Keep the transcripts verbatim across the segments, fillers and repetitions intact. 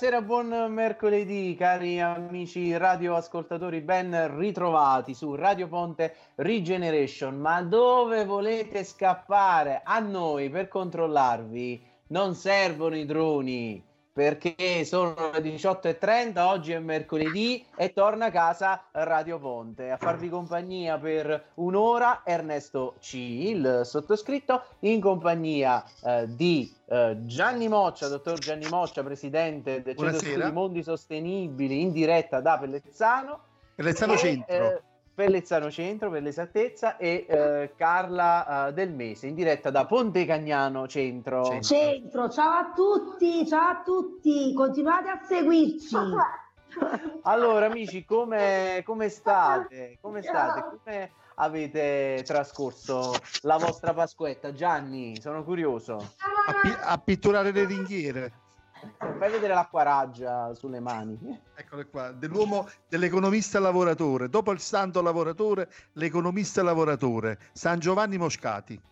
Buonasera, buon mercoledì cari amici radioascoltatori, ben ritrovati su Radio Ponte Regeneration. Ma dove volete scappare? A noi per controllarvi non servono i droni, perché sono le diciotto e trenta, oggi è mercoledì e torna a casa Radio Ponte. A farvi compagnia per un'ora Ernesto C, il sottoscritto, in compagnia eh, di eh, Gianni Moccia, dottor Gianni Moccia, presidente del Centro Studi Mondi Sostenibili, in diretta da Pellezzano. Pellezzano e, Centro. Eh, Pellezzano Centro per l'esattezza, e eh, Carla uh, Del Mese in diretta da Ponte Cagnano Centro. Centro. Centro, ciao a tutti, ciao a tutti, continuate a seguirci. Allora amici, come, come state? Come state? Come avete trascorso la vostra Pasquetta? Gianni, sono curioso. A, pi- a pitturare le ringhiere. Fai vedere l'acquaraggia sulle mani. Eccole qua, dell'uomo, dell'economista lavoratore. Dopo il santo lavoratore, l'economista lavoratore, San Giovanni Moscati.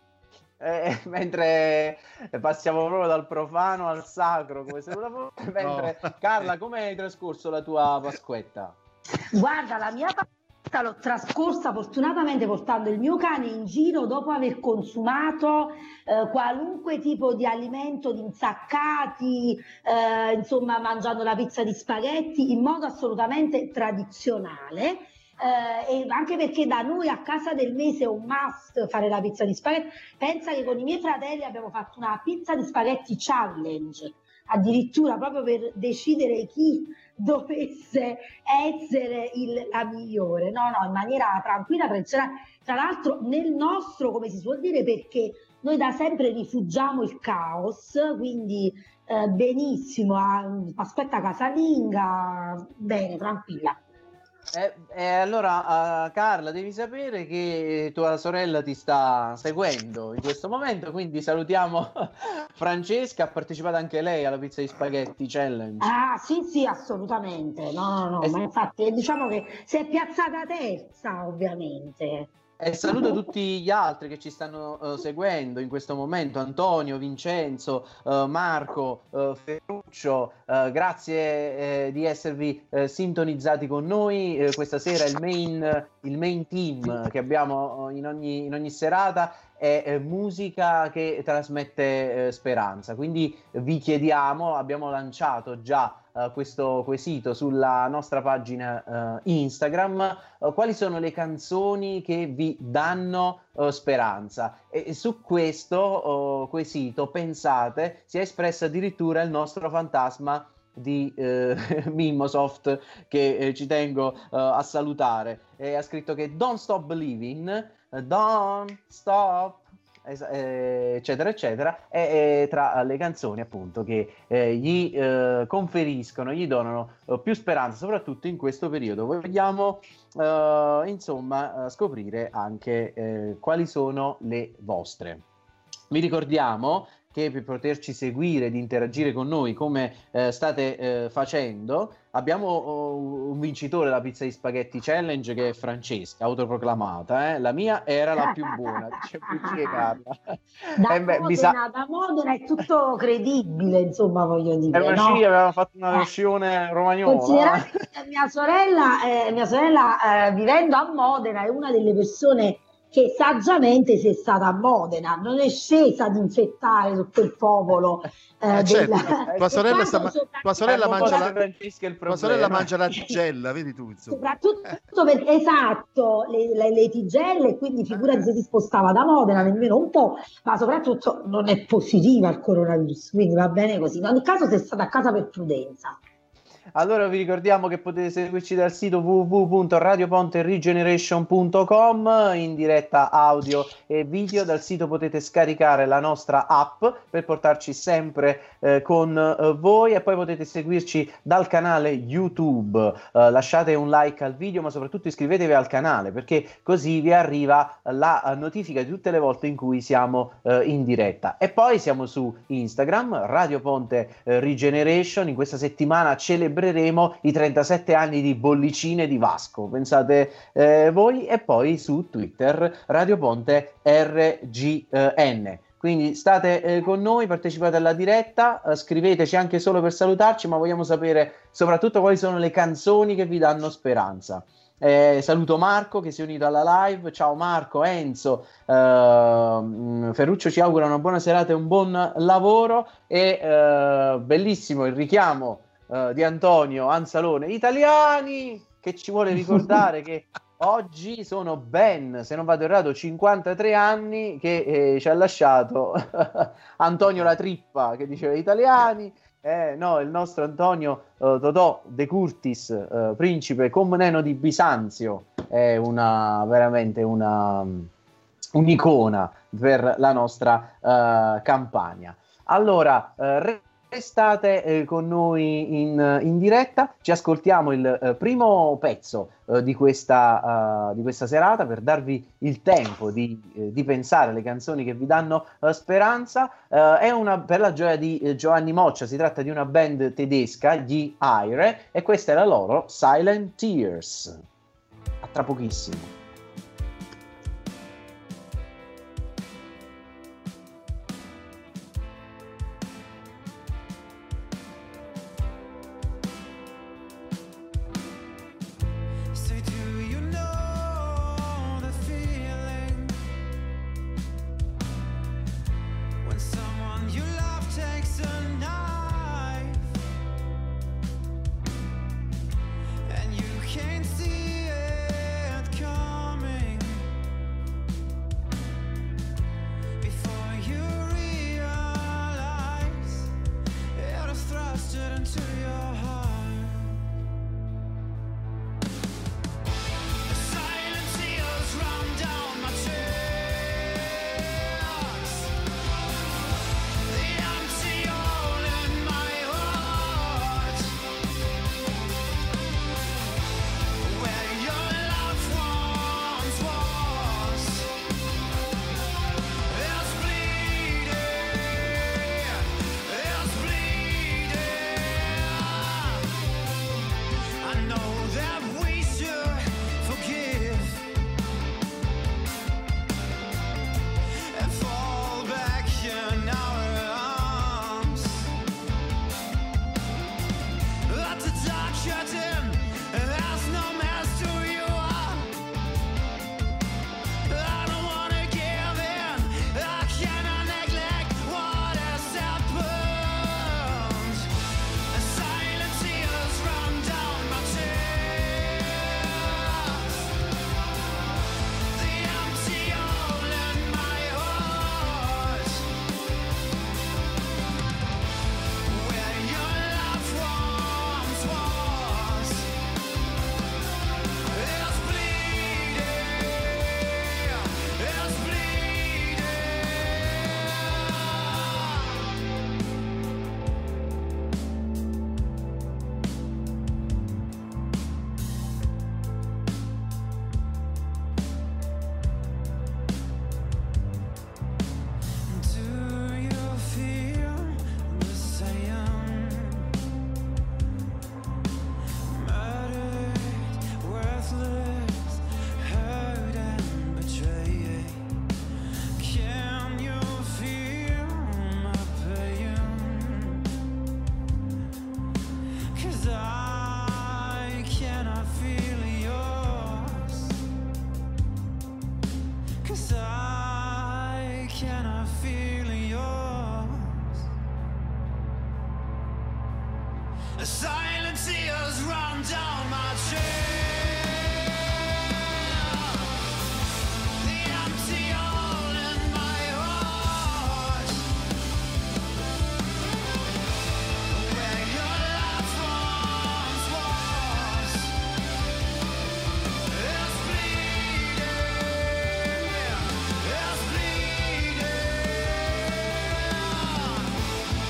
Eh, mentre passiamo proprio dal profano al sacro, come se non mentre no. Carla, come hai trascorso la tua Pasquetta? Guarda, la mia Pasquetta l'ho trascorsa fortunatamente portando il mio cane in giro dopo aver consumato eh, qualunque tipo di alimento, di insaccati, eh, insomma mangiando la pizza di spaghetti in modo assolutamente tradizionale. Eh, e anche perché da noi a casa Del Mese è un must fare la pizza di spaghetti. Pensa che con i miei fratelli abbiamo fatto una pizza di spaghetti challenge, addirittura proprio per decidere chi dovesse essere il, la migliore. No, no, in maniera tranquilla, tradizionale. Tra l'altro nel nostro, come si suol dire, perché noi da sempre rifugiamo il caos, quindi eh, benissimo, aspetta casalinga, bene, tranquilla. Eh, eh, allora uh, Carla, devi sapere che tua sorella ti sta seguendo in questo momento, quindi salutiamo Francesca. Ha partecipato anche lei alla pizza di spaghetti challenge. Ah sì sì, assolutamente, no no no, eh, ma infatti diciamo che si è piazzata terza ovviamente. E saluto tutti gli altri che ci stanno uh, seguendo in questo momento: Antonio, Vincenzo, uh, Marco, uh, Ferruccio, uh, grazie eh, di esservi uh, sintonizzati con noi. Uh, questa sera il main, il main team che abbiamo in ogni, in ogni serata è eh, musica che trasmette eh, speranza, quindi vi chiediamo, abbiamo lanciato già uh, questo quesito sulla nostra pagina uh, Instagram, uh, quali sono le canzoni che vi danno uh, speranza, e, e su questo uh, quesito, pensate, si è espresso addirittura il nostro fantasma di eh, Mimosoft, che eh, ci tengo uh, a salutare, e ha scritto che Don't Stop Believing, Don't Stop, eccetera eccetera, è, è tra le canzoni appunto che eh, gli eh, conferiscono, gli donano eh, più speranza, soprattutto in questo periodo. Vogliamo eh, insomma scoprire anche eh, quali sono le vostre. Vi ricordiamo che per poterci seguire ed interagire con noi come eh, state eh, facendo, abbiamo oh, un vincitore della pizza di spaghetti challenge, che è Francesca, autoproclamata. Eh? La mia era la più buona, dice Bucci e Carla. Da, eh beh, Modena, sa... da Modena è tutto credibile, insomma, voglio dire. Eh, no? Sì, avevamo fatto una versione romagnola. Considerate che mia sorella, eh, mia sorella eh, vivendo a Modena, è una delle persone che saggiamente sei stata a Modena, non è scesa ad infettare tutto il popolo. Eh, eh, certo. della... tua sorella, sta, tua sorella, mangia la, tua sorella mangia la tigella, vedi tu. Insomma. Soprattutto per, esatto, le, le, le tigelle, quindi figurati se si spostava da Modena, nemmeno un po', ma soprattutto non è positiva il coronavirus, quindi va bene così. In ogni caso sei stata a casa per prudenza. Allora vi ricordiamo che potete seguirci dal sito w w w punto radio ponte regeneration punto com in diretta audio e video. Dal sito potete scaricare la nostra app per portarci sempre eh, con eh, voi, e poi potete seguirci dal canale YouTube. Eh, lasciate un like al video, ma soprattutto iscrivetevi al canale, perché così vi arriva la notifica di tutte le volte in cui siamo eh, in diretta. E poi siamo su Instagram, Radio Ponte eh, Regeneration. In questa settimana celebriamo celebreremo i trentasette anni di Bollicine di Vasco, pensate eh, voi, e poi su Twitter Radio Ponte R G N. quindi state eh, con noi, partecipate alla diretta, eh, scriveteci anche solo per salutarci, ma vogliamo sapere soprattutto quali sono le canzoni che vi danno speranza. Eh, saluto Marco che si è unito alla live. Ciao Marco, Enzo, eh, Ferruccio ci augura una buona serata e un buon lavoro, e eh, bellissimo il richiamo eh, di Antonio Anzalone, italiani, che ci vuole ricordare che oggi sono ben, se non vado errato, cinquantatré anni che eh, ci ha lasciato Antonio La Trippa, che diceva italiani. Eh, no, il nostro Antonio uh, Totò De Curtis, uh, principe Comneno di Bisanzio, è una veramente una un'icona per la nostra uh, Campania. Allora, uh, restate eh, con noi in, in diretta, ci ascoltiamo il eh, primo pezzo eh, di, questa, uh, di questa serata per darvi il tempo di, eh, di pensare alle canzoni che vi danno uh, speranza. Uh, è una per la gioia di eh, Giovanni Moccia, si tratta di una band tedesca, gli Aire, e questa è la loro Silent Tears. A tra pochissimo.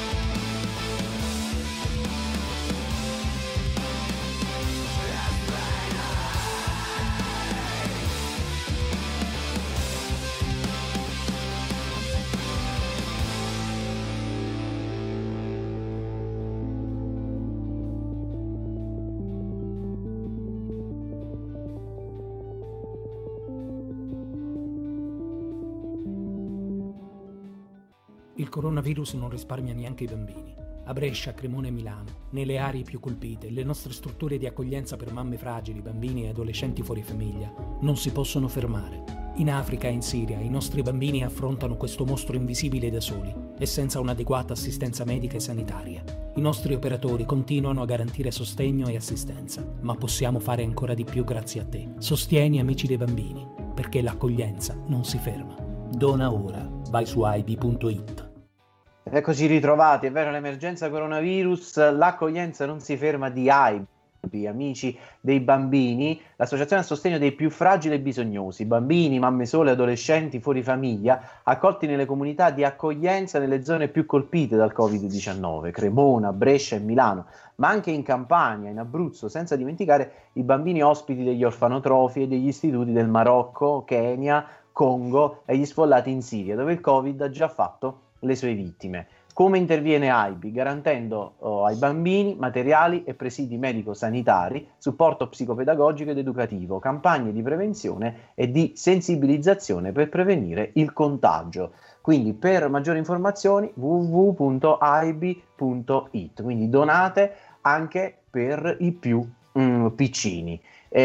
Back. Il coronavirus non risparmia neanche i bambini. A Brescia, Cremona e Milano, nelle aree più colpite, le nostre strutture di accoglienza per mamme fragili, bambini e adolescenti fuori famiglia non si possono fermare. In Africa e in Siria i nostri bambini affrontano questo mostro invisibile da soli e senza un'adeguata assistenza medica e sanitaria. I nostri operatori continuano a garantire sostegno e assistenza, ma possiamo fare ancora di più grazie a te. Sostieni Amici dei Bambini, perché l'accoglienza non si ferma. Dona ora, vai su i b punto it. Eccoci ritrovati, è vero, l'emergenza coronavirus, l'accoglienza non si ferma di A I B, Amici dei Bambini, l'associazione a sostegno dei più fragili e bisognosi, bambini, mamme sole, adolescenti fuori famiglia, accolti nelle comunità di accoglienza nelle zone più colpite dal covid diciannove, Cremona, Brescia e Milano, ma anche in Campania, in Abruzzo, senza dimenticare i bambini ospiti degli orfanotrofi e degli istituti del Marocco, Kenya, Congo e gli sfollati in Siria, dove il Covid ha già fatto le sue vittime. Come interviene A I B I? Garantendo oh, ai bambini materiali e presidi medico-sanitari, supporto psicopedagogico ed educativo, campagne di prevenzione e di sensibilizzazione per prevenire il contagio. Quindi per maggiori informazioni w w w punto i b i punto it, quindi donate anche per i più mm, piccini.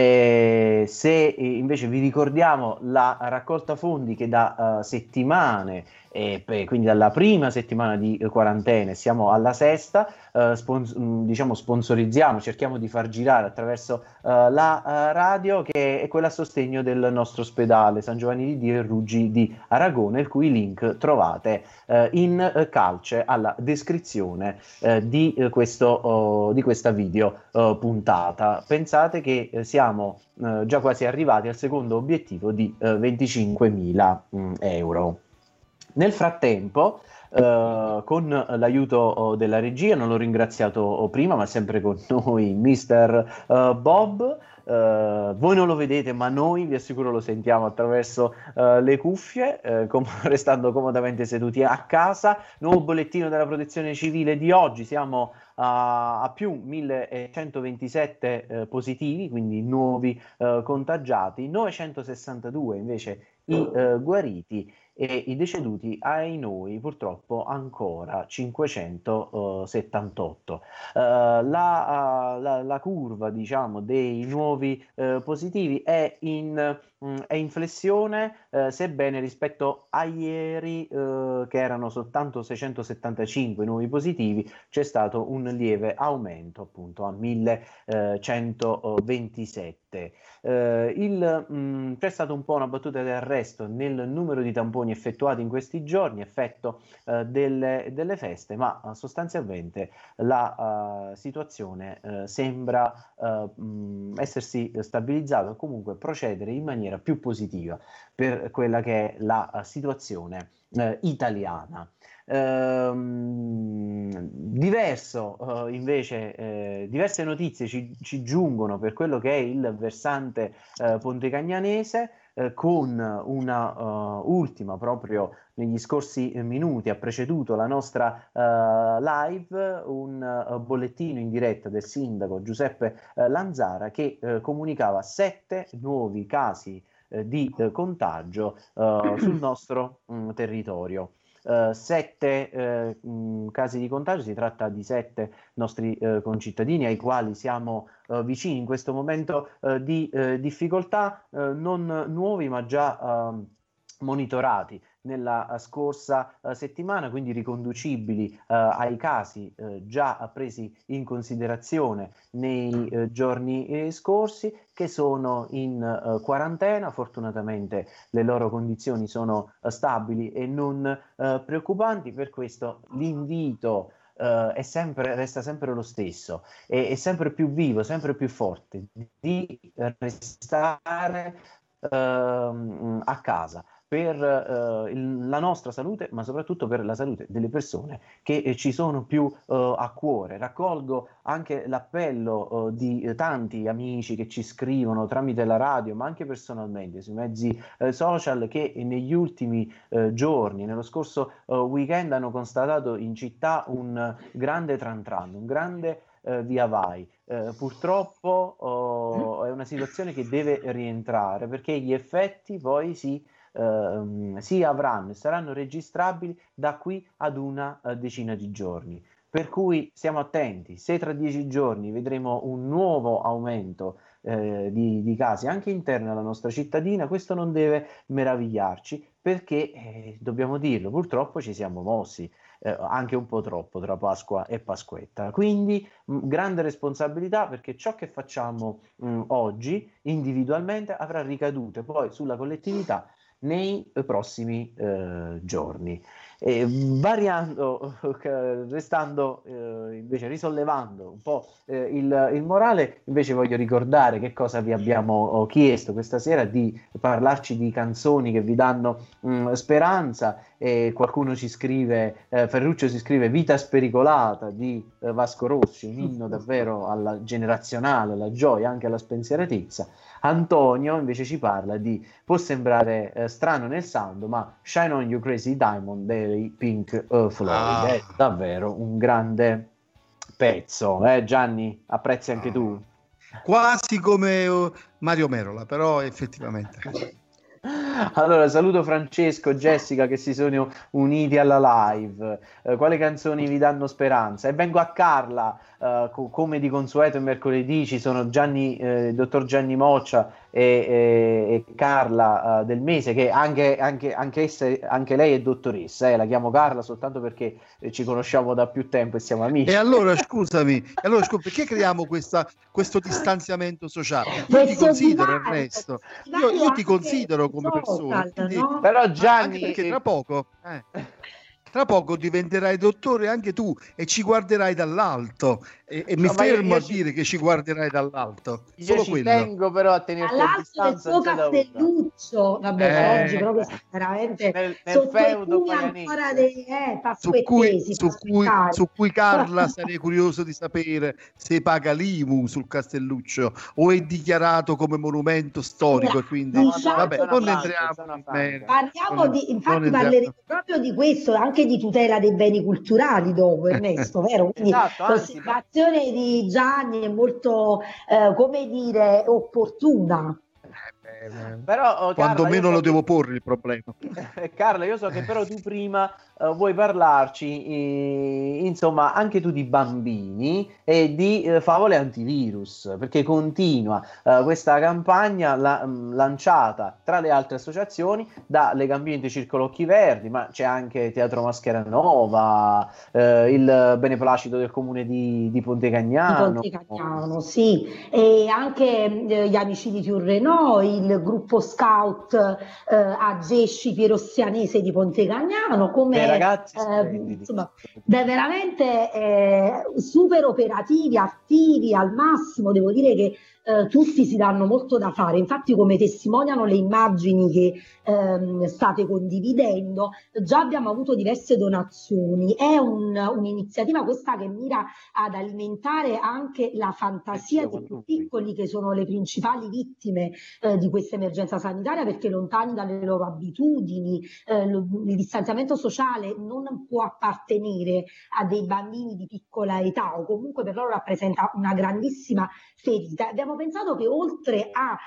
Eh, se eh, invece vi ricordiamo la raccolta fondi che da uh, settimane, eh, per, quindi dalla prima settimana di eh, quarantena, siamo alla sesta, eh, spons- diciamo sponsorizziamo, cerchiamo di far girare attraverso uh, la uh, radio, che è quella a sostegno del nostro ospedale San Giovanni di Dio e Ruggi di Aragona, il cui link trovate uh, in uh, calce alla descrizione uh, di, uh, questo, uh, di questa video uh, puntata. Pensate che uh, siamo uh, già quasi arrivati al secondo obiettivo di uh, venticinquemila mh, euro. Nel frattempo, uh, con l'aiuto uh, della regia, non l'ho ringraziato uh, prima, ma sempre con noi mister uh, Bob. Uh, voi non lo vedete, ma noi vi assicuro lo sentiamo attraverso uh, le cuffie, uh, com- restando comodamente seduti a casa. Nuovo bollettino della Protezione Civile di oggi, siamo a, a più millecentoventisette uh, positivi, quindi nuovi uh, contagiati, novecentosessantadue invece i uh, guariti, e i deceduti, ai noi, purtroppo ancora cinquecentosettantotto. Uh, la, uh, la, la curva, diciamo, dei nuovi uh, positivi è in, mh, è in flessione, uh, sebbene rispetto a ieri, uh, che erano soltanto seicentosettantacinque nuovi positivi, c'è stato un lieve aumento, appunto, a millecentoventisette. Uh, il, mh, c'è stata un po' una battuta d'arresto nel numero di tamponi effettuati in questi giorni, effetto uh, delle, delle feste, ma uh, sostanzialmente la uh, situazione uh, sembra uh, mh, essersi stabilizzata o comunque procedere in maniera più positiva per quella che è la uh, situazione uh, italiana. Ehm, diverso uh, invece eh, diverse notizie ci, ci giungono per quello che è il versante uh, pontecagnanese, uh, con una uh, ultima, proprio negli scorsi minuti ha preceduto la nostra uh, live, un uh, bollettino in diretta del sindaco Giuseppe uh, Lanzara, che uh, comunicava sette nuovi casi uh, di uh, contagio uh, sul nostro um, territorio. Uh, sette uh, mh, casi di contagio, si tratta di sette nostri uh, concittadini ai quali siamo uh, vicini in questo momento uh, di uh, difficoltà, uh, non nuovi ma già uh, monitorati nella uh, scorsa uh, settimana, quindi riconducibili uh, ai casi uh, già presi in considerazione nei uh, giorni eh, scorsi, che sono in uh, quarantena. Fortunatamente le loro condizioni sono uh, stabili e non uh, preoccupanti, per questo l'invito uh, è sempre, resta sempre lo stesso, è, è sempre più vivo, sempre più forte, di restare uh, a casa per uh, il, la nostra salute, ma soprattutto per la salute delle persone che eh, ci sono più uh, a cuore. Raccolgo anche l'appello uh, di eh, tanti amici che ci scrivono tramite la radio, ma anche personalmente sui mezzi eh, social, che negli ultimi eh, giorni, nello scorso uh, weekend, hanno constatato in città un grande tran tran, un grande uh, via vai. Uh, purtroppo uh, è una situazione che deve rientrare, perché gli effetti poi si eh, si avranno e saranno registrabili da qui ad una uh, decina di giorni. Per cui stiamo attenti, se tra dieci giorni vedremo un nuovo aumento eh, di, di casi anche interni alla nostra cittadina, questo non deve meravigliarci, perché eh, dobbiamo dirlo, purtroppo ci siamo mossi eh, anche un po' troppo tra Pasqua e Pasquetta. Quindi mh, grande responsabilità, perché ciò che facciamo mh, oggi individualmente avrà ricadute poi sulla collettività nei eh, prossimi eh, giorni. E variando, eh, restando eh, invece risollevando un po' eh, il, il morale, invece voglio ricordare che cosa vi abbiamo chiesto questa sera, di parlarci di canzoni che vi danno mh, speranza, e qualcuno ci scrive, eh, Ferruccio si scrive Vita spericolata di eh, Vasco Rossi, un inno davvero alla generazionale, alla gioia, anche alla spensieratezza. Antonio invece ci parla di, può sembrare eh, strano nel sound, ma Shine On You Crazy Diamond dei Pink uh, Floyd, ah. È davvero un grande pezzo, eh Gianni? Apprezzi anche ah. tu? Quasi come uh, Mario Merola, però effettivamente. Allora, saluto Francesco, Jessica che si sono uniti alla live. Eh, quale canzoni vi danno speranza? E vengo a Carla, eh, co- come di consueto il mercoledì ci sono Gianni, eh, il dottor Gianni Moccia e, e, e Carla eh, del Mese, che anche, anche, anche, essa, anche lei è dottoressa, eh, la chiamo Carla soltanto perché eh, ci conosciamo da più tempo e siamo amici. E allora scusami, allora, scusa, perché creiamo questa, questo distanziamento sociale? Io ti considero, Ernesto, io, io ti considero come persona, quindi, no? Però Gianni, perché tra poco eh, tra poco diventerai dottore anche tu e ci guarderai dall'alto e, e no, mi fermo io, io a ci... dire che ci guarderai dall'alto. Io Solo ci quello. tengo però a tenerti a distanza. Del suo castelluccio, vabbè, eh, oggi proprio veramente nel, nel feudo ancora dei eh, su cui, su, cui, su cui Carla sarei curioso di sapere se paga l'I M U sul Castelluccio o è dichiarato come monumento storico, e quindi no, vabbè, no, non no, entriamo in merito. Parliamo di, infatti parleremo proprio di questo, anche di tutela dei beni culturali dopo, Ernesto, vero? Quindi esatto, l'osservazione di Gianni è molto, eh, come dire, opportuna. Però, oh, quando Carla, meno lo che... devo porre il problema. Carla, io so che però tu prima uh, vuoi parlarci eh, insomma anche tu di bambini e di uh, favole antivirus, perché continua uh, questa campagna la, um, lanciata tra le altre associazioni da Legambiente Circolo Occhi Verdi, ma c'è anche Teatro Maschera Nova, uh, il beneplacito del comune di, di Ponte Cagnano, di Ponte Cagnano, sì, e anche eh, gli amici di Turrenò, il gruppo scout eh, a Gesci Pierossianese di Ponte Cagnano, come dei ragazzi eh, insomma, veramente eh, super operativi, attivi al massimo. Devo dire che eh, tutti si danno molto da fare, infatti, come testimoniano le immagini che ehm, state condividendo, già abbiamo avuto diverse donazioni. È un, un'iniziativa questa che mira ad alimentare anche la fantasia dei più piccoli, che sono le principali vittime eh, di questa emergenza sanitaria, perché lontani dalle loro abitudini, eh, lo, il distanziamento sociale non può appartenere a dei bambini di piccola età, o comunque per loro rappresenta una grandissima ferita. Abbiamo pensato che oltre a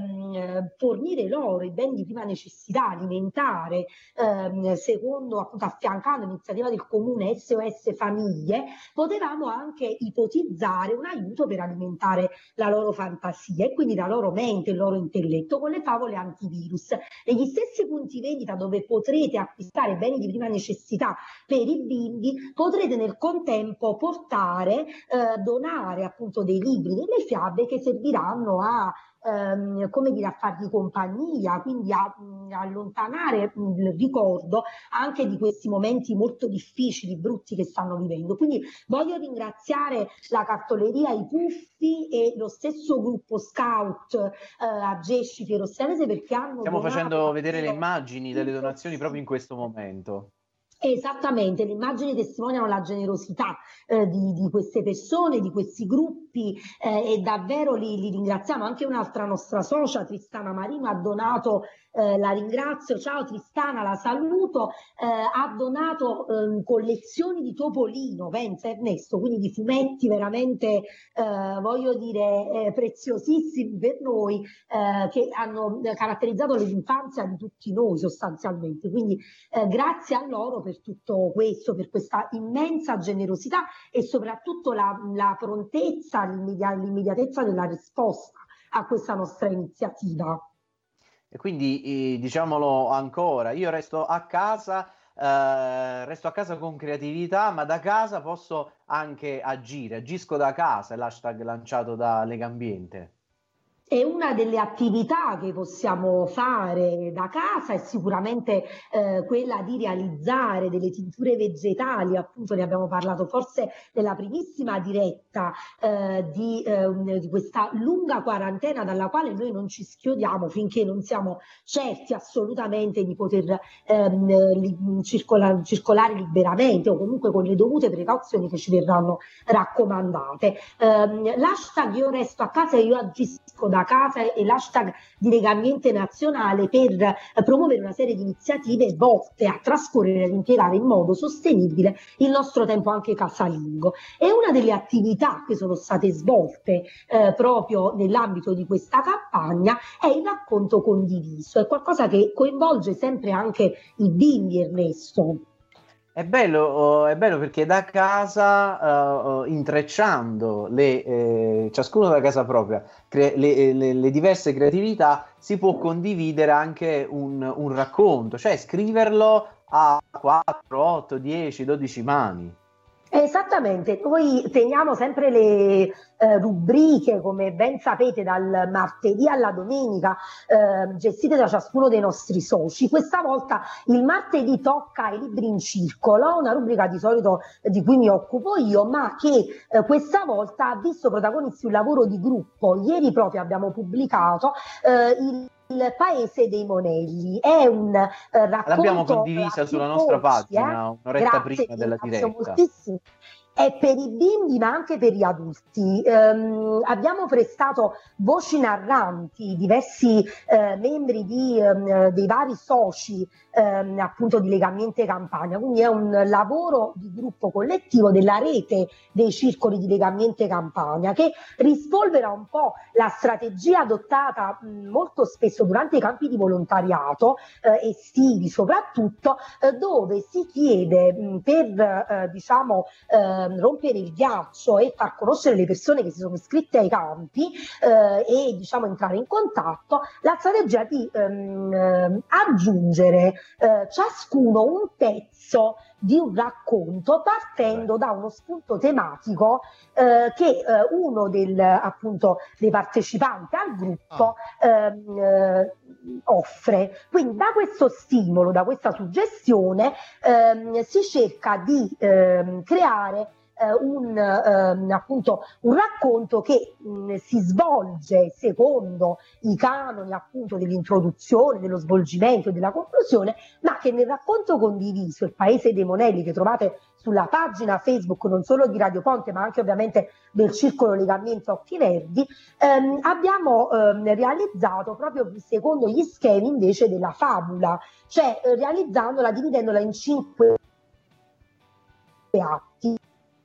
ehm, fornire loro i beni di prima necessità, alimentare, ehm, secondo appunto affiancando l'iniziativa del comune S O S Famiglie, potevamo anche ipotizzare un aiuto per alimentare la loro fantasia e quindi la loro mente, il loro intelletto, con le favole antivirus. Negli stessi punti vendita dove potrete acquistare beni di prima necessità per i bimbi, potrete nel contempo portare, eh, donare appunto dei libri, delle fiabe che serviranno a ehm, come dire, a fargli compagnia, quindi a, a allontanare il ricordo anche di questi momenti molto difficili, brutti che stanno vivendo. Quindi voglio ringraziare la cartoleria I Puffi e lo stesso gruppo scout eh, a Gesci Pierossianese, perché hanno stiamo donato facendo vedere le immagini delle donazioni proprio in questo momento. Esattamente, le immagini testimoniano la generosità eh, di, di queste persone, di questi gruppi gruppi eh, e davvero li, li ringraziamo. Anche un'altra nostra socia, Tristana Marino, ha donato, eh, la ringrazio, ciao Tristana, la saluto, eh, ha donato eh, collezioni di Topolino, pensa Ernesto, quindi di fumetti veramente, eh, voglio dire, eh, preziosissimi per noi, eh, che hanno caratterizzato l'infanzia di tutti noi sostanzialmente. Quindi eh, grazie a loro per tutto questo, per questa immensa generosità e soprattutto la, la prontezza, l'immedi- l'immediatezza della risposta a questa nostra iniziativa. E quindi eh, diciamolo ancora, io resto a casa, eh, resto a casa con creatività, ma da casa posso anche agire, agisco da casa, è l'hashtag lanciato da Legambiente. E una delle attività che possiamo fare da casa è sicuramente eh, quella di realizzare delle tinture vegetali, appunto ne abbiamo parlato forse nella primissima diretta eh, di, eh, di questa lunga quarantena dalla quale noi non ci schiodiamo finché non siamo certi assolutamente di poter ehm, li, circola, circolare liberamente o comunque con le dovute precauzioni che ci verranno raccomandate. Eh, l'hashtag io resto a casa e io agisco da da casa e l'hashtag di Legambiente Nazionale per eh, promuovere una serie di iniziative volte a trascorrere e ad impiegare in modo sostenibile il nostro tempo anche casalingo. E una delle attività che sono state svolte eh, proprio nell'ambito di questa campagna è il racconto condiviso, è qualcosa che coinvolge sempre anche i bimbi, Ernesto. È bello, è bello perché da casa, uh, intrecciando le, eh, ciascuno da casa propria, cre- le, le, le diverse creatività, si può condividere anche un, un racconto, cioè scriverlo a quattro, otto, dieci, dodici mani. Esattamente, noi teniamo sempre le eh, rubriche, come ben sapete, dal martedì alla domenica, eh, gestite da ciascuno dei nostri soci. Questa volta il martedì tocca ai libri in circolo, una rubrica di solito di cui mi occupo io, ma che eh, questa volta ha visto protagonisti un lavoro di gruppo. Ieri proprio abbiamo pubblicato eh, il Il Paese dei Monelli, è un eh, racconto. L'abbiamo condivisa sulla nostra pagina eh? un'oretta Grazie, prima della diretta. Moltissimo. È per i bimbi ma anche per gli adulti. Um, abbiamo prestato voci narranti, diversi uh, membri di, um, dei vari soci um, appunto di Legambiente Campania, quindi è un lavoro di gruppo collettivo della rete dei circoli di Legambiente Campania che rispolvera un po' la strategia adottata mh, molto spesso durante i campi di volontariato, eh, estivi soprattutto, eh, dove si chiede mh, per eh, diciamo eh, rompere il ghiaccio e far conoscere le persone che si sono iscritte ai campi eh, e diciamo entrare in contatto, la strategia di ehm, aggiungere eh, ciascuno un pezzo di un racconto partendo da uno spunto tematico eh, che eh, uno del, appunto, dei partecipanti al gruppo ehm, eh, offre. Quindi da questo stimolo, da questa suggestione ehm, si cerca di ehm, creare Uh, un, uh, appunto, un racconto che mh, si svolge secondo i canoni appunto dell'introduzione, dello svolgimento e della conclusione, ma che nel racconto condiviso Il Paese dei Monelli, che trovate sulla pagina Facebook non solo di Radio Ponte ma anche ovviamente del Circolo Legambiente Occhi Verdi, ehm, abbiamo ehm, realizzato proprio secondo gli schemi invece della fabula, cioè eh, realizzandola, dividendola in cinque atti.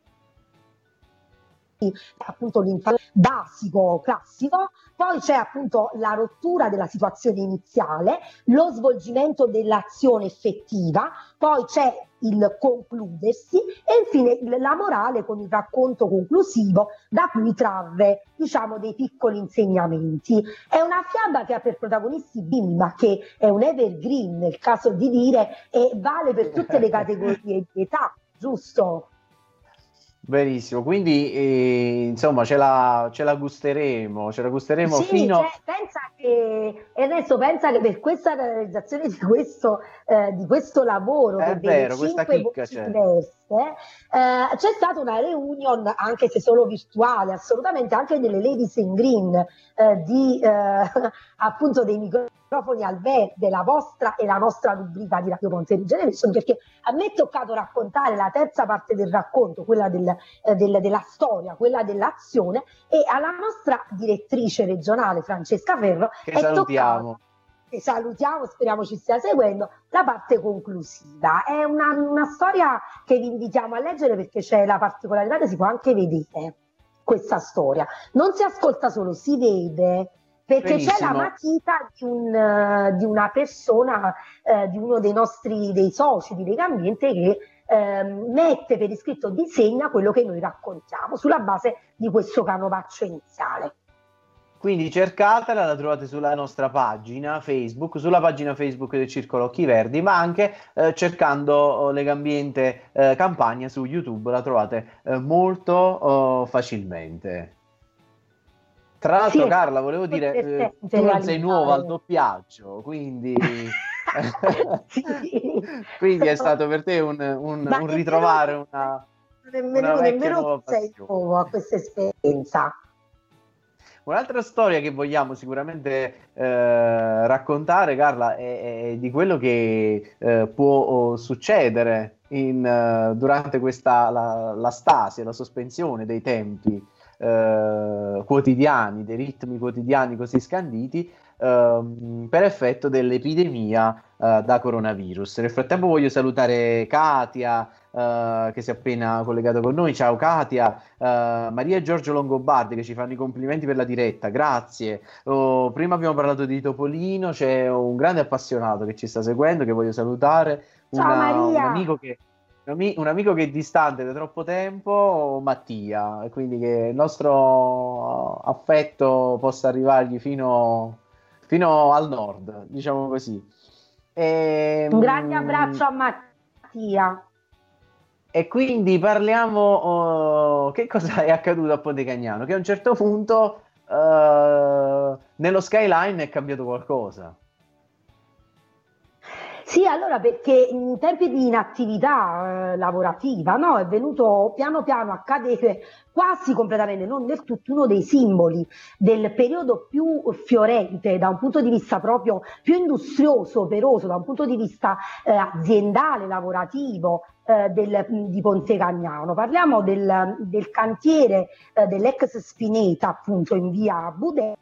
Appunto l'infanzia basico, classico, poi c'è appunto la rottura della situazione iniziale, lo svolgimento dell'azione effettiva, poi c'è il concludersi e infine la morale con il racconto conclusivo da cui trarre diciamo dei piccoli insegnamenti. È una fiaba che ha per protagonisti bimbi ma che è un evergreen nel caso di dire e vale per tutte le categorie di età, giusto? Benissimo, quindi eh, insomma ce la, ce la gusteremo, ce la gusteremo sì, fino... Cioè, pensa che, Ernesto, pensa che per questa realizzazione di questo, eh, di questo lavoro, è che vero, vede questa cinque chicca voci c'è. diverse, eh, c'è stata una reunion, anche se solo virtuale, assolutamente, anche delle Ladies in Green, eh, di, eh, appunto dei microfoni microfoni al verde, la vostra e la nostra rubrica di Radio Ponte Regeneration, perché a me è toccato raccontare la terza parte del racconto, quella del, eh, del, della storia, quella dell'azione, e alla nostra direttrice regionale Francesca Ferro che è salutiamo. Toccato, e salutiamo, speriamo ci stia seguendo, la parte conclusiva. È una, una storia che vi invitiamo a leggere, perché c'è la particolarità che si può anche vedere questa storia. Non si ascolta solo, si vede, perché Benissimo. C'è la matita di, un, uh, di una persona, uh, di uno dei nostri dei soci di Legambiente, che uh, mette per iscritto, disegna quello che noi raccontiamo sulla base di questo canovaccio iniziale. Quindi cercatela, la trovate sulla nostra pagina Facebook, sulla pagina Facebook del Circolo Occhi Verdi, ma anche eh, cercando eh, Legambiente eh, Campania su YouTube, la trovate eh, molto oh, facilmente. Tra l'altro, sì, Carla, volevo dire, eh, tu non sei nuova al doppiaggio, quindi, sì. quindi è stato per te un, un, un ritrovare una, nemmeno, una nemmeno nuova sei nuovo a questa esperienza. Un'altra storia che vogliamo sicuramente eh, raccontare, Carla, è, è di quello che eh, può succedere in, uh, durante questa la, la stasi, la sospensione dei tempi eh, quotidiani, dei ritmi quotidiani così scanditi, eh, per effetto dell'epidemia eh, da coronavirus. Nel frattempo voglio salutare Katia, Uh, che si è appena collegato con noi. Ciao Katia, uh, Maria e Giorgio Longobardi che ci fanno i complimenti per la diretta, grazie. Oh, prima abbiamo parlato di Topolino, c'è un grande appassionato che ci sta seguendo, che voglio salutare. Ciao Una, Maria. Un amico che un amico che è distante da troppo tempo, Mattia, quindi che il nostro affetto possa arrivargli fino, fino al nord, diciamo così. E, un grande abbraccio a Mattia. E quindi parliamo, oh, che cosa è accaduto a Ponte Cagnano? Che a un certo punto uh, nello skyline è cambiato qualcosa. Sì, allora, perché in tempi di inattività eh, lavorativa, no, è venuto piano piano a cadere quasi completamente, non del tutto, uno dei simboli del periodo più fiorente da un punto di vista proprio più industrioso, operoso, da un punto di vista eh, aziendale, lavorativo, eh, del, di Ponte Cagnano. Parliamo del, del cantiere eh, dell'ex Spineta, appunto in via Budetti,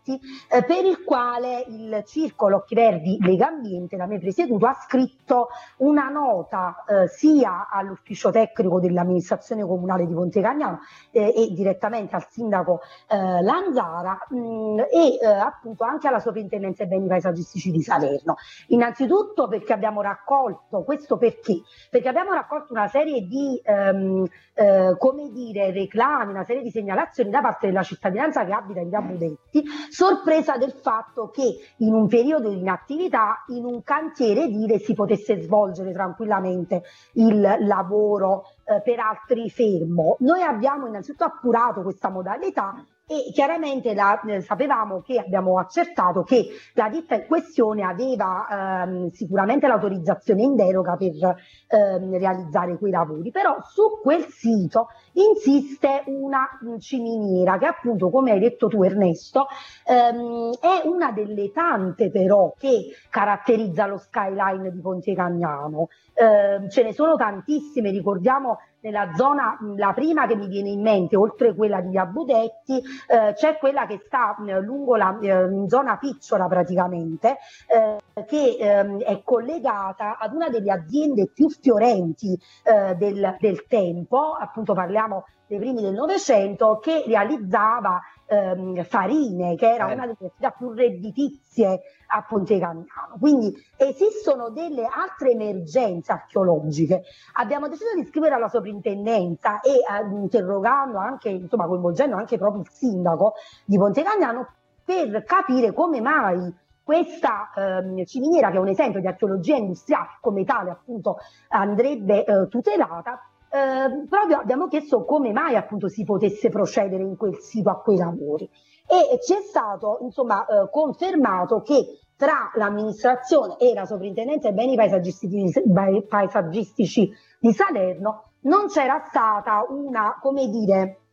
eh, per il quale il Circolo Occhi Verdi Legambiente, da me presieduto, ha scritto una nota eh, sia all'ufficio tecnico dell'amministrazione comunale di Ponte Cagnano eh, e direttamente al sindaco eh, Lanzara mh, e eh, appunto anche alla soprintendenza dei beni paesaggistici di Salerno. Innanzitutto perché abbiamo raccolto, questo perché? Perché abbiamo raccolto una serie di ehm, eh, come dire, reclami, una serie di segnalazioni da parte della cittadinanza che abita in via Budetti, sorpresa del fatto che in un periodo di inattività in un cantiere dire si potesse svolgere tranquillamente il lavoro eh, per altri fermo. Noi abbiamo innanzitutto appurato questa modalità e chiaramente la, eh, sapevamo che abbiamo accertato che la ditta in questione aveva ehm, sicuramente l'autorizzazione in deroga per ehm, realizzare quei lavori, però su quel sito insiste una ciminiera che appunto, come hai detto tu Ernesto, ehm, è una delle tante però che caratterizza lo skyline di Ponte Cagnano. Eh, ce ne sono tantissime, ricordiamo nella zona, la prima che mi viene in mente, oltre quella di via Budetti, eh, c'è quella che sta eh, lungo la eh, in zona Picciola praticamente, eh, che eh, è collegata ad una delle aziende più fiorenti eh, del, del tempo, appunto parliamo dei primi del Novecento, che realizzava ehm, farine, che era eh. una delle attività più redditizie a Ponte Cagnano. Quindi esistono delle altre emergenze archeologiche. Abbiamo deciso di scrivere alla soprintendenza e eh, interrogando anche, insomma coinvolgendo anche proprio il sindaco di Ponte Cagnano per capire come mai questa ehm, ciminiera, che è un esempio di archeologia industriale, come tale appunto andrebbe eh, tutelata. Eh, proprio abbiamo chiesto come mai appunto si potesse procedere in quel sito a quei lavori e ci è stato insomma eh, confermato che tra l'amministrazione e la soprintendenza dei beni paesaggistici, paesaggistici di Salerno non c'era stata una, come dire,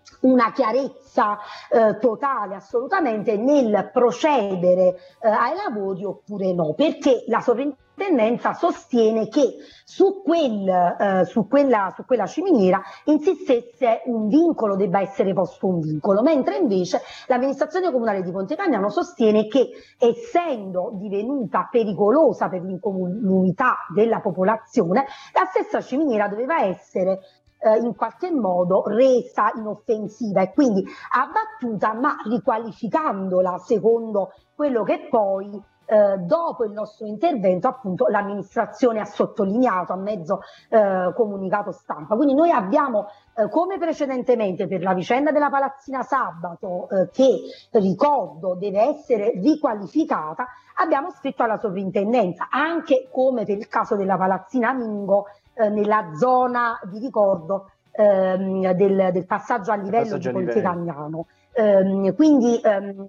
una chiarezza eh, totale assolutamente nel procedere eh, ai lavori oppure no, perché la sovrintendenza sostiene che su, quel, eh, su, quella, su quella ciminiera insistesse un vincolo, debba essere posto un vincolo, mentre invece l'amministrazione comunale di Pontecagnano sostiene che, essendo divenuta pericolosa per l'incolumità della popolazione, la stessa ciminiera doveva essere in qualche modo resa inoffensiva e quindi abbattuta, ma riqualificandola secondo quello che poi eh, dopo il nostro intervento appunto l'amministrazione ha sottolineato a mezzo eh, comunicato stampa. Quindi noi abbiamo eh, come precedentemente per la vicenda della Palazzina Sabato eh, che ricordo deve essere riqualificata, abbiamo scritto alla sovrintendenza, anche come per il caso della Palazzina Mingo eh, nella zona di ricordo ehm, del, del passaggio a livello passaggio di Pontecagnano. Ehm, quindi ehm,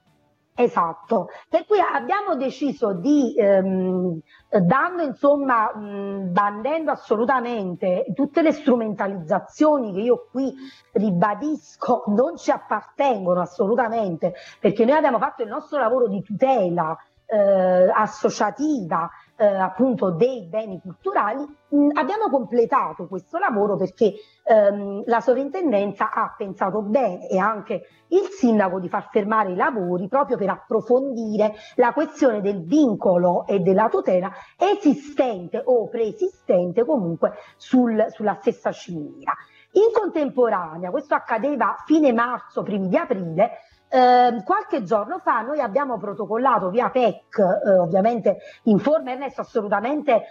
esatto, per cui abbiamo deciso di, ehm, dando insomma, mh, bandendo assolutamente tutte le strumentalizzazioni che io qui ribadisco non ci appartengono assolutamente, perché noi abbiamo fatto il nostro lavoro di tutela eh, associativa eh, appunto dei beni culturali, mh, abbiamo completato questo lavoro perché ehm, la sovrintendenza ha pensato bene e anche il sindaco di far fermare i lavori proprio per approfondire la questione del vincolo e della tutela esistente o preesistente comunque sul, sulla stessa ciminiera. In contemporanea, questo accadeva fine marzo, primi di aprile, Eh, qualche giorno fa noi abbiamo protocollato via P E C, eh, ovviamente in forma Ernesto assolutamente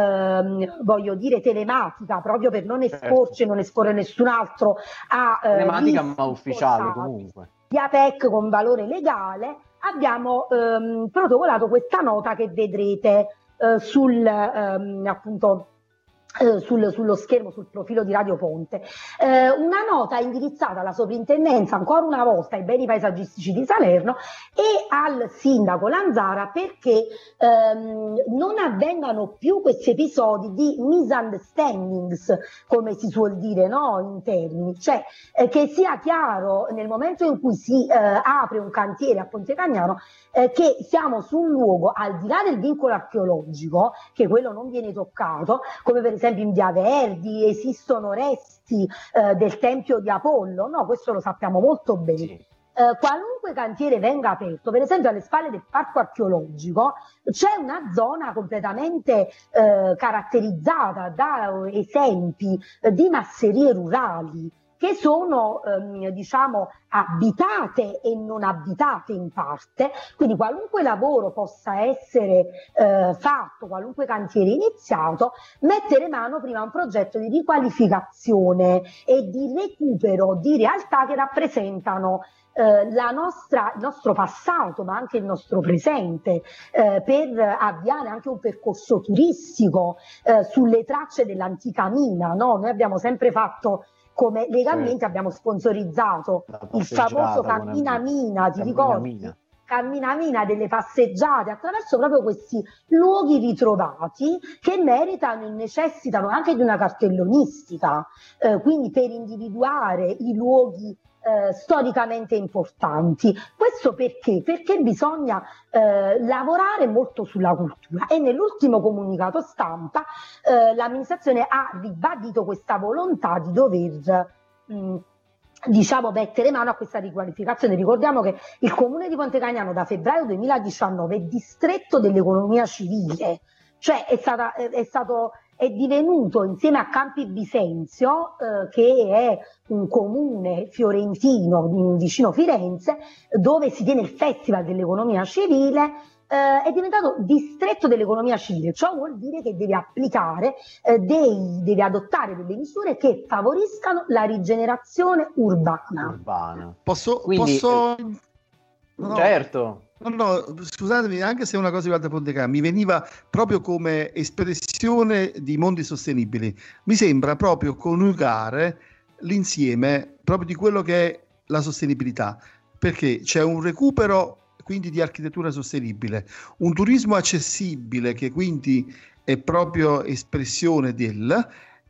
ehm, voglio dire telematica, proprio per non esporci e non esporre nessun altro a eh, telematica ma ufficiale comunque via P E C con valore legale, abbiamo ehm, protocollato questa nota che vedrete eh, sul ehm, appunto Eh, sul, sullo schermo, sul profilo di Radio Ponte, eh, una nota indirizzata alla sovrintendenza ancora una volta ai beni paesaggistici di Salerno e al sindaco Lanzara perché ehm, non avvengano più questi episodi di misunderstandings, come si suol dire, no? In termini, cioè eh, che sia chiaro nel momento in cui si eh, apre un cantiere a Pontecagnano eh, che siamo su un luogo al di là del vincolo archeologico, che quello non viene toccato, come per esempio in Via Verdi esistono resti eh, del Tempio di Apollo, no, questo lo sappiamo molto bene. Sì. Eh, qualunque cantiere venga aperto, per esempio alle spalle del parco archeologico, c'è una zona completamente eh, caratterizzata da esempi eh, di masserie rurali che sono ehm, diciamo abitate e non abitate in parte, quindi qualunque lavoro possa essere eh, fatto, qualunque cantiere iniziato, mettere mano prima a un progetto di riqualificazione e di recupero di realtà che rappresentano eh, la nostra, il nostro passato ma anche il nostro presente, eh, per avviare anche un percorso turistico eh, sulle tracce dell'antica mina, no? Noi abbiamo sempre fatto come legalmente sì. Abbiamo sponsorizzato il famoso Cammina Mina, ti ricordi? Cammina Mina delle passeggiate attraverso proprio questi luoghi ritrovati che meritano e necessitano anche di una cartellonistica, eh, quindi per individuare i luoghi Eh, storicamente importanti. Questo perché? Perché bisogna eh, lavorare molto sulla cultura e nell'ultimo comunicato stampa eh, l'amministrazione ha ribadito questa volontà di dover mh, diciamo mettere mano a questa riqualificazione. Ricordiamo che il comune di Pontecagnano da febbraio duemiladiciannove è distretto dell'economia civile, cioè è, stata, è stato è divenuto insieme a Campi Bisenzio, eh, che è un comune fiorentino vicino Firenze, dove si tiene il Festival dell'economia civile, eh, è diventato distretto dell'economia civile. Ciò vuol dire che deve applicare, eh, dei, deve adottare delle misure che favoriscano la rigenerazione urbana. urbana. Posso? Quindi, posso... Eh, no. Certo. No, no, scusatemi, anche se è una cosa riguarda Pontecagnano, mi veniva proprio come espressione di mondi sostenibili. Mi sembra proprio coniugare l'insieme proprio di quello che è la sostenibilità, perché c'è un recupero quindi di architettura sostenibile, un turismo accessibile che quindi è proprio espressione del,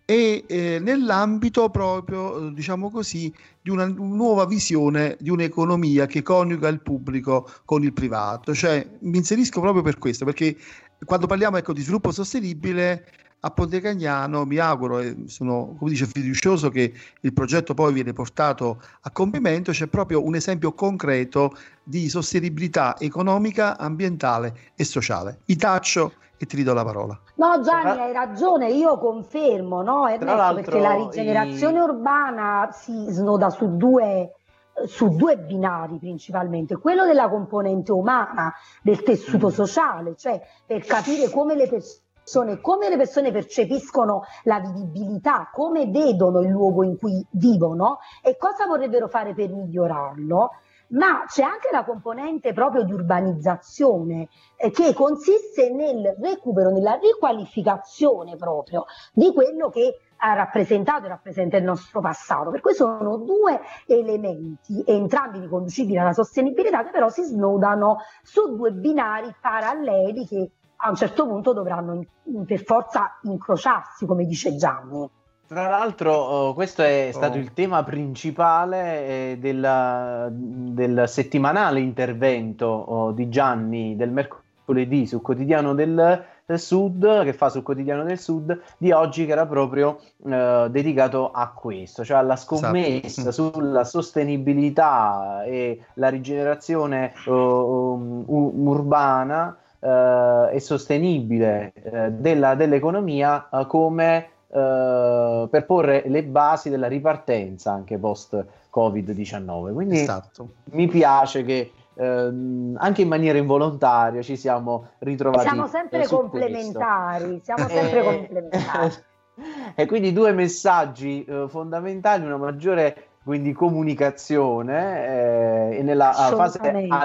e eh, nell'ambito proprio, diciamo così, di una nuova visione di un'economia che coniuga il pubblico con il privato. Cioè, mi inserisco proprio per questo, perché quando parliamo, ecco, di sviluppo sostenibile a Pontecagnano, mi auguro e sono, come dice, fiducioso che il progetto poi viene portato a compimento. C'è proprio un esempio concreto di sostenibilità economica, ambientale e sociale. Vi taccio e ti ridò la parola. No, Gianni, hai ragione, io confermo, no? Ernesto, perché la rigenerazione i... urbana si snoda su due, su due binari principalmente, quello della componente umana, del tessuto sociale, cioè per capire come le persone, come le persone percepiscono la vivibilità, come vedono il luogo in cui vivono e cosa vorrebbero fare per migliorarlo. Ma c'è anche la componente proprio di urbanizzazione eh, che consiste nel recupero, nella riqualificazione proprio di quello che ha rappresentato e rappresenta il nostro passato. Per cui sono due elementi, entrambi riconducibili alla sostenibilità, che però si snodano su due binari paralleli che a un certo punto dovranno in, per forza incrociarsi, come dice Gianni. Tra l'altro, uh, questo è stato oh. il tema principale eh, del, del settimanale intervento uh, di Gianni del mercoledì sul Quotidiano del, del Sud, che fa sul Quotidiano del Sud di oggi, che era proprio uh, dedicato a questo, cioè alla scommessa esatto. sulla sostenibilità e la rigenerazione uh, um, urbana uh, e sostenibile uh, della, dell'economia uh, come Uh, per porre le basi della ripartenza anche post covid diciannove. Quindi esatto. mi piace che uh, anche in maniera involontaria ci siamo ritrovati. Siamo sempre complementari, siamo sempre eh, complementari. E quindi due messaggi uh, fondamentali: una maggiore quindi comunicazione eh, nella fase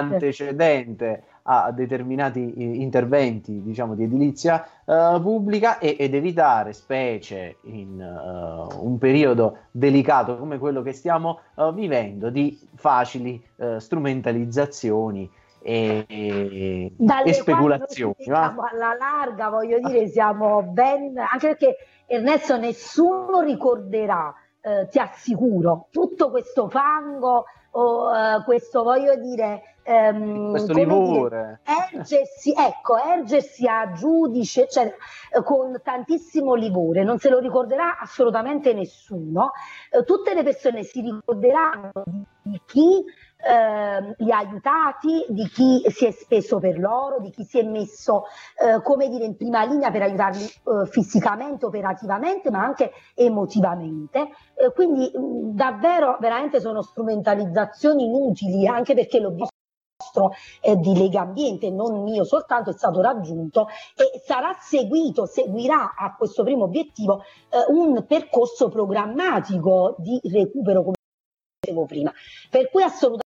antecedente a determinati interventi, diciamo, di edilizia uh, pubblica e, ed evitare, specie in uh, un periodo delicato come quello che stiamo uh, vivendo, di facili uh, strumentalizzazioni e, e, e speculazioni. Siamo alla larga, voglio dire, siamo ben, anche perché Ernesto, nessuno ricorderà, eh, ti assicuro, tutto questo fango o uh, questo, voglio dire, Um, questo livore, ergersi, ecco, ergersi a giudice, cioè, eh, con tantissimo livore, non se lo ricorderà assolutamente nessuno. Eh, tutte le persone si ricorderanno di chi eh, li ha aiutati, di chi si è speso per loro, di chi si è messo, eh, come dire, in prima linea per aiutarli eh, fisicamente, operativamente, ma anche emotivamente. Eh, quindi mh, davvero, veramente sono strumentalizzazioni inutili, anche perché l'obiettivo Eh, di Lega Ambiente, non mio soltanto, è stato raggiunto e sarà seguito, seguirà a questo primo obiettivo eh, un percorso programmatico di recupero, come dicevo prima, per cui assolutamente.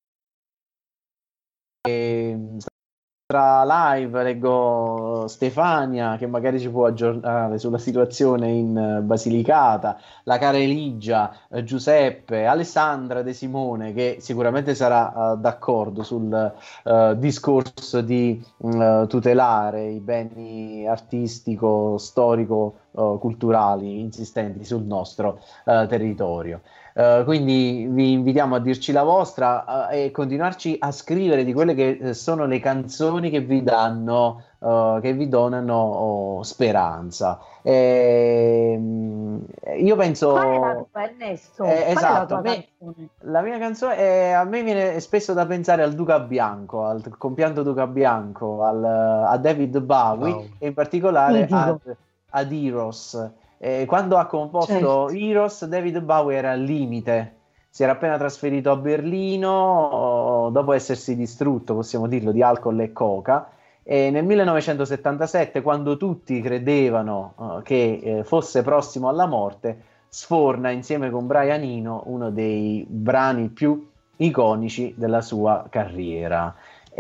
Tra live leggo Stefania che magari ci può aggiornare sulla situazione in Basilicata, la cara Eligia, eh, Giuseppe, Alessandra De Simone, che sicuramente sarà uh, d'accordo sul uh, discorso di uh, tutelare i beni artistico, storico, uh, culturali insistenti sul nostro uh, territorio. Uh, quindi vi invitiamo a dirci la vostra uh, e continuarci a scrivere di quelle che uh, sono le canzoni che vi danno, uh, che vi donano oh, speranza. E, um, io penso. Qual è la tua, Ernesto? Eh, Qual esatto, è la, tua me, la mia canzone è, a me viene spesso da pensare al Duca Bianco, al compianto Duca Bianco, al, a David Bowie wow. e in particolare ad, ad Heroes. Eh, quando ha composto certo. Heroes, David Bowie era al limite, si era appena trasferito a Berlino oh, dopo essersi distrutto, possiamo dirlo, di alcol e coca, e nel millenovecentosettantasette, quando tutti credevano uh, che eh, fosse prossimo alla morte, sforna insieme con Brian Eno uno dei brani più iconici della sua carriera.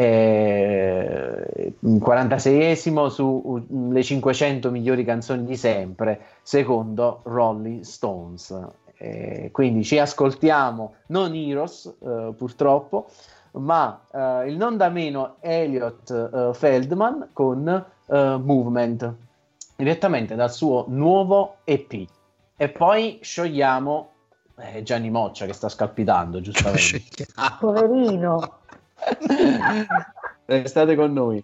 Eh, quarantaseiesimo sulle cinquecento migliori canzoni di sempre secondo Rolling Stones. Eh, quindi ci ascoltiamo non Heroes eh, purtroppo, ma eh, il non da meno Elliot eh, Feldman con eh, Movement, direttamente dal suo nuovo E P. e poi sciogliamo eh, Gianni Moccia che sta scalpitando, giustamente. Poverino. Restate con noi.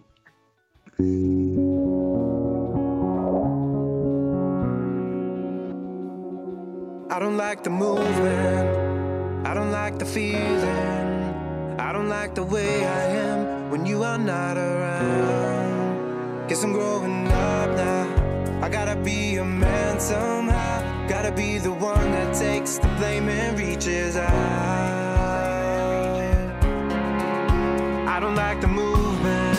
I don't like the movement, I don't like the feeling, I don't like the way I am when you are not around. Guess I'm growing up now, I gotta be a man somehow, gotta be the one that takes the blame and reaches out. I don't like the movement,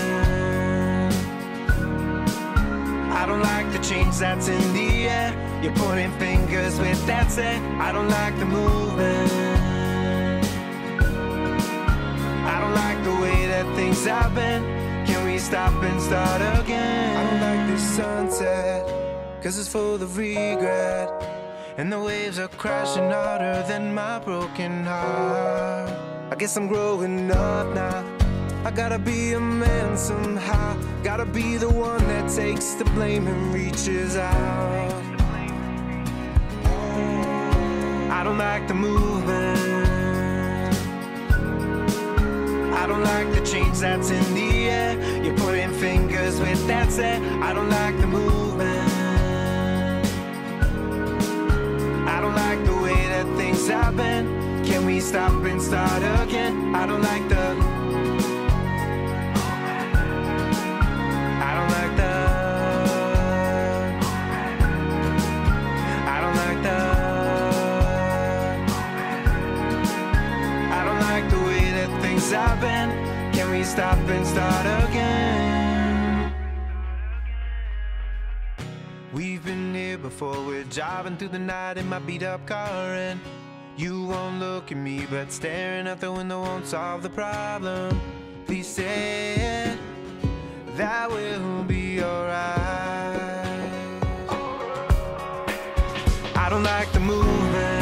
I don't like the change that's in the air. You're pointing fingers with that said, I don't like the movement, I don't like the way that things have been. Can we stop and start again? I don't like this sunset, cause it's full of regret, and the waves are crashing harder than my broken heart. I guess I'm growing up now, I gotta be a man somehow, gotta be the one that takes the blame and reaches out. I don't like the movement, I don't like the change that's in the air. You're pointing fingers with that said, I don't like the movement, I don't like the way that things have been. Can we stop and start again? I don't like the I don't like the I don't like the I've been. Can we stop and start again? We've been here before, we're driving through the night in my beat up car, and you won't look at me, but staring out the window won't solve the problem. Please say it, that will be alright. I don't like the movement,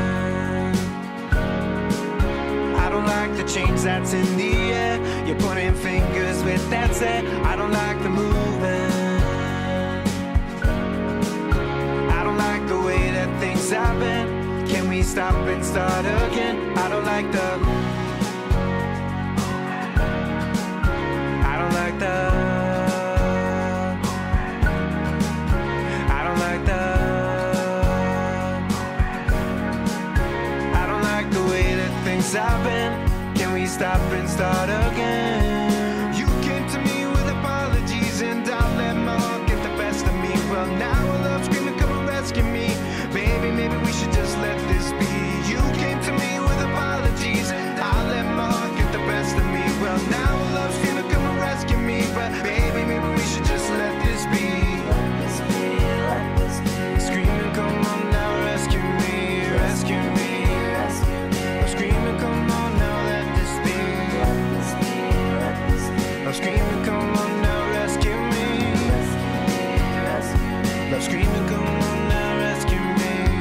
I don't like the change that's in the air. You're pointing fingers with that said, I don't like the movement, I don't like the way that things have been. Can we stop and start again? I don't like the I don't like the I don't like the I don't like the way that things have been. Can we stop and start again? You came to me with apologies and I let my heart get the best of me. Well, now I love screaming, come and rescue me. Baby, maybe we should just let this be. You came to me with apologies, I let my heart get the best of me. Well, now I love screaming, come and rescue me. But baby, maybe we should just let this be. Let this be, let this be. Screaming, come on now, rescue me, rescue me. I'm screaming, come on now, let this be. I'm screaming, come on now, rescue me. I'm screaming, come on now, rescue me.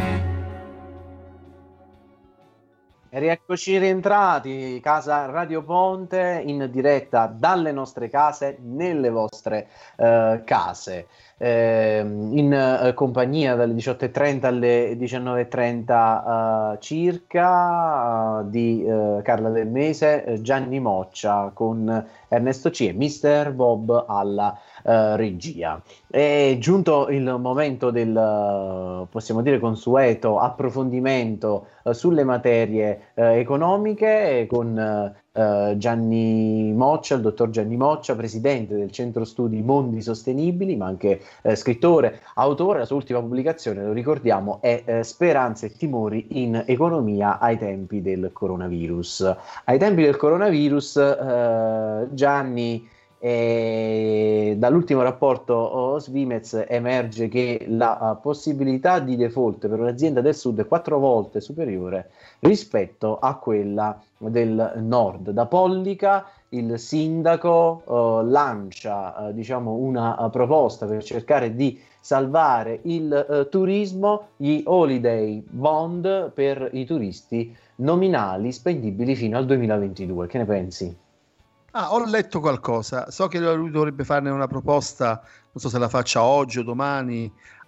E rieccoci rientrati, casa Radio Ponte, in diretta dalle nostre case, nelle vostre uh, case. Eh, in eh, compagnia dalle diciotto e trenta alle diciannove e trenta eh, circa uh, di eh, Carla Del Mese, eh, Gianni Moccia con Ernesto C e mister Bob alla eh, regia. È giunto il momento del, possiamo dire, consueto approfondimento eh, sulle materie eh, economiche con eh, Uh, Gianni Moccia, il dottor Gianni Moccia, presidente del Centro Studi Mondi Sostenibili, ma anche uh, scrittore, autore. La sua ultima pubblicazione, lo ricordiamo, è uh, Speranze e timori in economia ai tempi del coronavirus. Ai tempi del coronavirus, uh, Gianni, eh, dall'ultimo rapporto oh, Svimez emerge che la uh, possibilità di default per un'azienda del sud è quattro volte superiore rispetto a quella del nord. Da Pollica il sindaco uh, lancia uh, diciamo una uh, proposta per cercare di salvare il uh, turismo, gli holiday bond per i turisti nominali spendibili fino al duemilaventidue. Che ne pensi? Ah, ho letto qualcosa, so che lui dovrebbe farne una proposta, non so se la faccia oggi o domani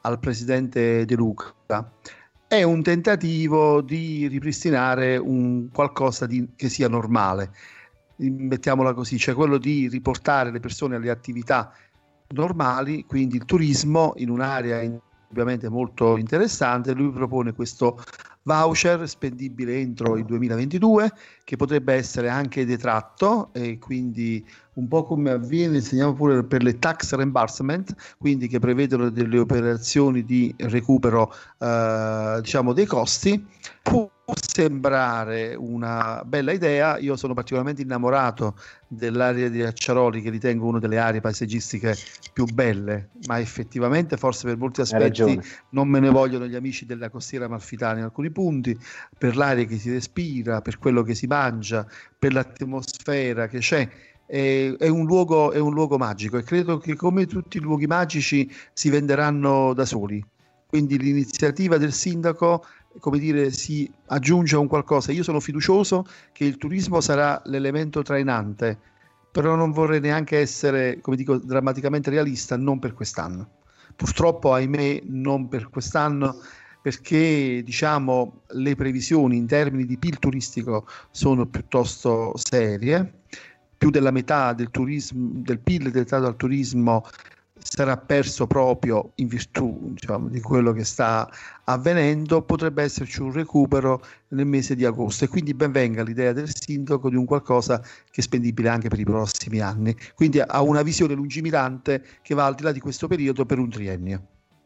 al presidente De Luca. È un tentativo di ripristinare un qualcosa di, che sia normale, mettiamola così, cioè quello di riportare le persone alle attività normali, quindi il turismo in un'area ovviamente molto interessante. Lui propone questo voucher spendibile entro il duemilaventidue, che potrebbe essere anche detratto, e quindi un po' come avviene, insegniamo pure per le tax reimbursement, quindi che prevedono delle operazioni di recupero eh, diciamo dei costi. Può sembrare una bella idea. Io sono particolarmente innamorato dell'area di Acciaroli, che ritengo una delle aree paesaggistiche più belle, ma effettivamente forse per molti aspetti non me ne vogliono gli amici della costiera amalfitana in alcuni punti, per l'aria che si respira, per quello che si mangia, per l'atmosfera che c'è. È, è un luogo, è un luogo magico, e credo che come tutti i luoghi magici si venderanno da soli. Quindi l'iniziativa del sindaco, come dire, si aggiunge a un qualcosa. Io sono fiducioso che il turismo sarà l'elemento trainante, però non vorrei neanche essere, come dico, drammaticamente realista, non per quest'anno. Purtroppo, ahimè, non per quest'anno, perché diciamo le previsioni in termini di P I L turistico sono piuttosto serie. Più della metà del turismo, del P I L dedicato al turismo sarà perso proprio in virtù, diciamo, di quello che sta avvenendo. Potrebbe esserci un recupero nel mese di agosto, e quindi ben venga l'idea del sindaco di un qualcosa che è spendibile anche per i prossimi anni, quindi ha una visione lungimirante che va al di là di questo periodo per un triennio.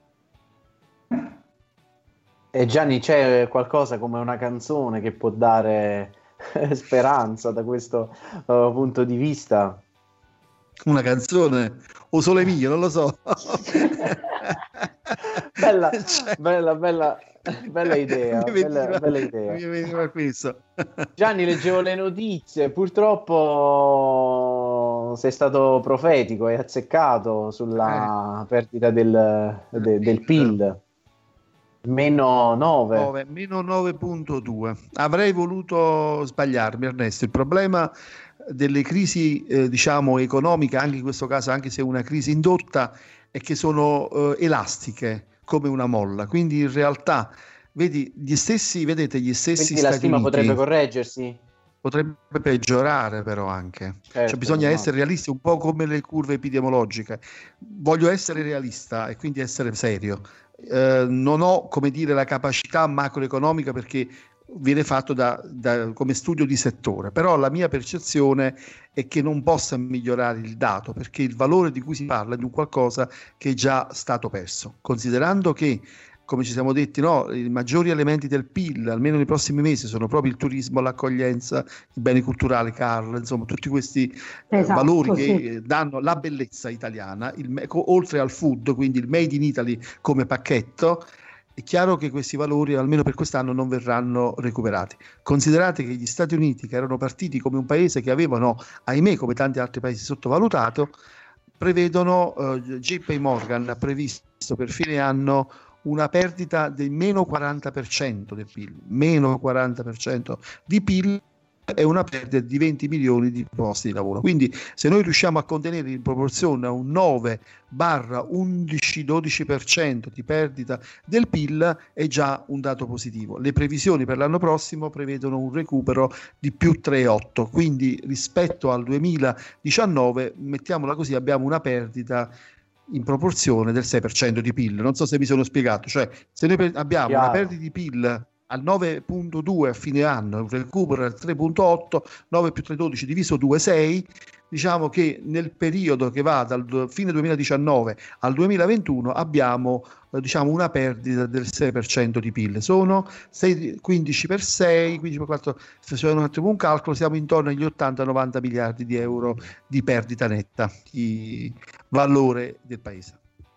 E Gianni, c'è qualcosa come una canzone che può dare speranza da questo uh, punto di vista? Una canzone o Sole Mio, non lo so. bella, cioè, bella, bella, bella idea. Mi bella, veniva, bella idea. Mi veniva questo. Gianni, leggevo le notizie, purtroppo sei stato profetico, hai azzeccato sulla eh. perdita del, de, del P I L. Meno nove. Meno nove virgola due. Avrei voluto sbagliarmi, Ernesto. Il problema delle crisi eh, diciamo economiche, anche in questo caso, anche se è una crisi indotta, è che sono eh, elastiche come una molla. Quindi in realtà, vedi, gli stessi, vedete, gli stessi Quindi Stati la stima Uniti, potrebbe correggersi? Potrebbe peggiorare però anche. Certo, cioè, bisogna no. essere realisti, un po' come le curve epidemiologiche. Voglio essere realista e quindi essere serio. Eh, non ho, come dire, la capacità macroeconomica, perché viene fatto da, da, come studio di settore, però la mia percezione è che non possa migliorare il dato, perché il valore di cui si parla è di un qualcosa che è già stato perso, considerando che, come ci siamo detti, no, i maggiori elementi del P I L, almeno nei prossimi mesi, sono proprio il turismo, l'accoglienza, i beni culturali, Carl, insomma tutti questi esatto, eh, valori sì. che danno la bellezza italiana, il, oltre al food, quindi il made in Italy come pacchetto. È chiaro che questi valori, almeno per quest'anno, non verranno recuperati. Considerate che gli Stati Uniti, che erano partiti come un paese che avevano, ahimè, come tanti altri paesi, sottovalutato, prevedono, uh, J P Morgan ha previsto per fine anno una perdita del meno quaranta per cento del P I L, meno quaranta per cento di P I L è una perdita di venti milioni di posti di lavoro. Quindi se noi riusciamo a contenere in proporzione a un nove undici dodici per cento di perdita del P I L, è già un dato positivo. Le previsioni per l'anno prossimo prevedono un recupero di più tre virgola otto, quindi rispetto al duemiladiciannove, mettiamola così, abbiamo una perdita in proporzione del sei per cento di P I L. Non so se mi sono spiegato, cioè se noi per- abbiamo Chiaro. una perdita di P I L al nove virgola due a fine anno, un recupero al tre virgola otto, nove più tre virgola dodici diviso due virgola sei, diciamo che nel periodo che va dal fine duemiladiciannove al duemilaventuno abbiamo eh, diciamo una perdita del sei per cento di P I L. Sono sei, quindici per sei, quindici per quattro, se c'è un attimo un calcolo, siamo intorno agli ottanta novanta miliardi di euro di perdita netta di valore del paese.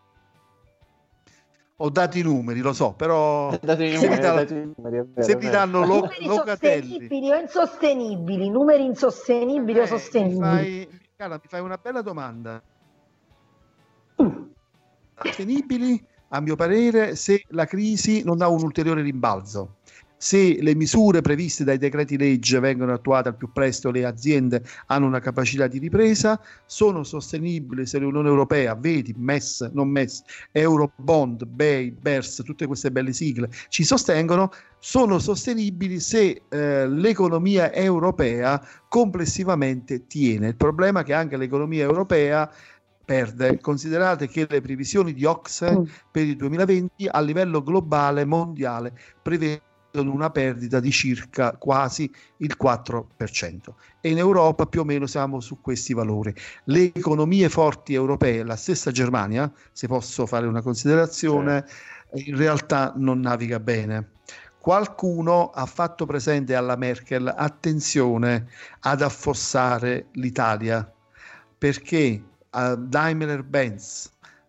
Ho dato i numeri, lo so, però dati i numeri, dati i numeri, vero, se mi danno lo, numeri locatelli sostenibili o insostenibili, numeri insostenibili eh, o sostenibili. Mi fai, cara, mi fai una bella domanda. Mm. Sostenibili, a mio parere, se la crisi non dà un ulteriore rimbalzo. se le misure previste dai decreti legge vengono attuate al più presto, le aziende hanno una capacità di ripresa, sono sostenibili se l'Unione Europea, vedi M E S, non M E S, Eurobond, B E I, B E R S, tutte queste belle sigle ci sostengono, sono sostenibili se eh, l'economia europea complessivamente tiene. Il problema è che anche l'economia europea perde. Considerate che le previsioni di Ocse mm. per il duemilaventi a livello globale, mondiale, prevedono una perdita di circa quasi il quattro per cento e in Europa più o meno siamo su questi valori. Le economie forti europee, la stessa Germania, se posso fare una considerazione, sì. in realtà non naviga bene. Qualcuno ha fatto presente alla Merkel attenzione ad affossare l'Italia, perché uh, Daimler-Benz,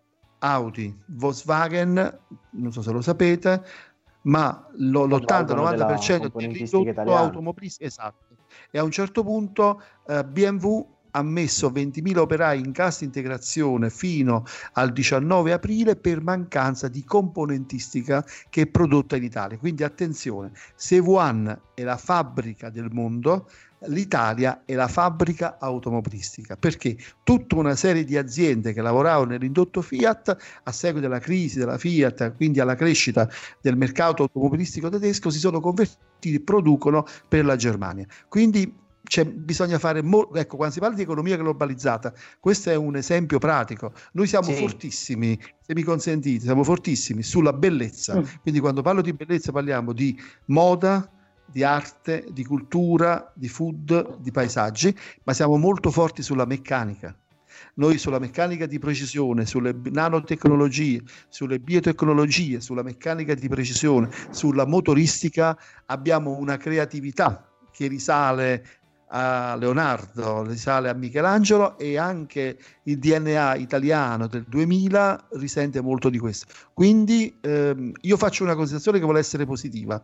Audi, Volkswagen, non so se lo sapete, ma lo, l'ottanta novanta per cento dell'indotto automobilistico, esatto, e a un certo punto uh, B M W ha messo ventimila operai in cassa integrazione fino al diciannove aprile per mancanza di componentistica che è prodotta in Italia. Quindi attenzione, se Wuhan è la fabbrica del mondo, l'Italia è la fabbrica automobilistica, perché tutta una serie di aziende che lavoravano nell'indotto Fiat, a seguito della crisi della Fiat, quindi alla crescita del mercato automobilistico tedesco, si sono convertiti e producono per la Germania. Quindi c'è, bisogna fare mo- ecco, quando si parla di economia globalizzata, questo è un esempio pratico. Noi siamo sì. fortissimi, se mi consentite, siamo fortissimi sulla bellezza. Mm. Quindi quando parlo di bellezza parliamo di moda, di arte, di cultura, di food, di paesaggi, ma siamo molto forti sulla meccanica. Noi sulla meccanica di precisione, sulle nanotecnologie, sulle biotecnologie, sulla meccanica di precisione, sulla motoristica abbiamo una creatività che risale a Leonardo, risale a Michelangelo, e anche il D N A italiano del duemila risente molto di questo. Quindi ehm, io faccio una considerazione che vuole essere positiva.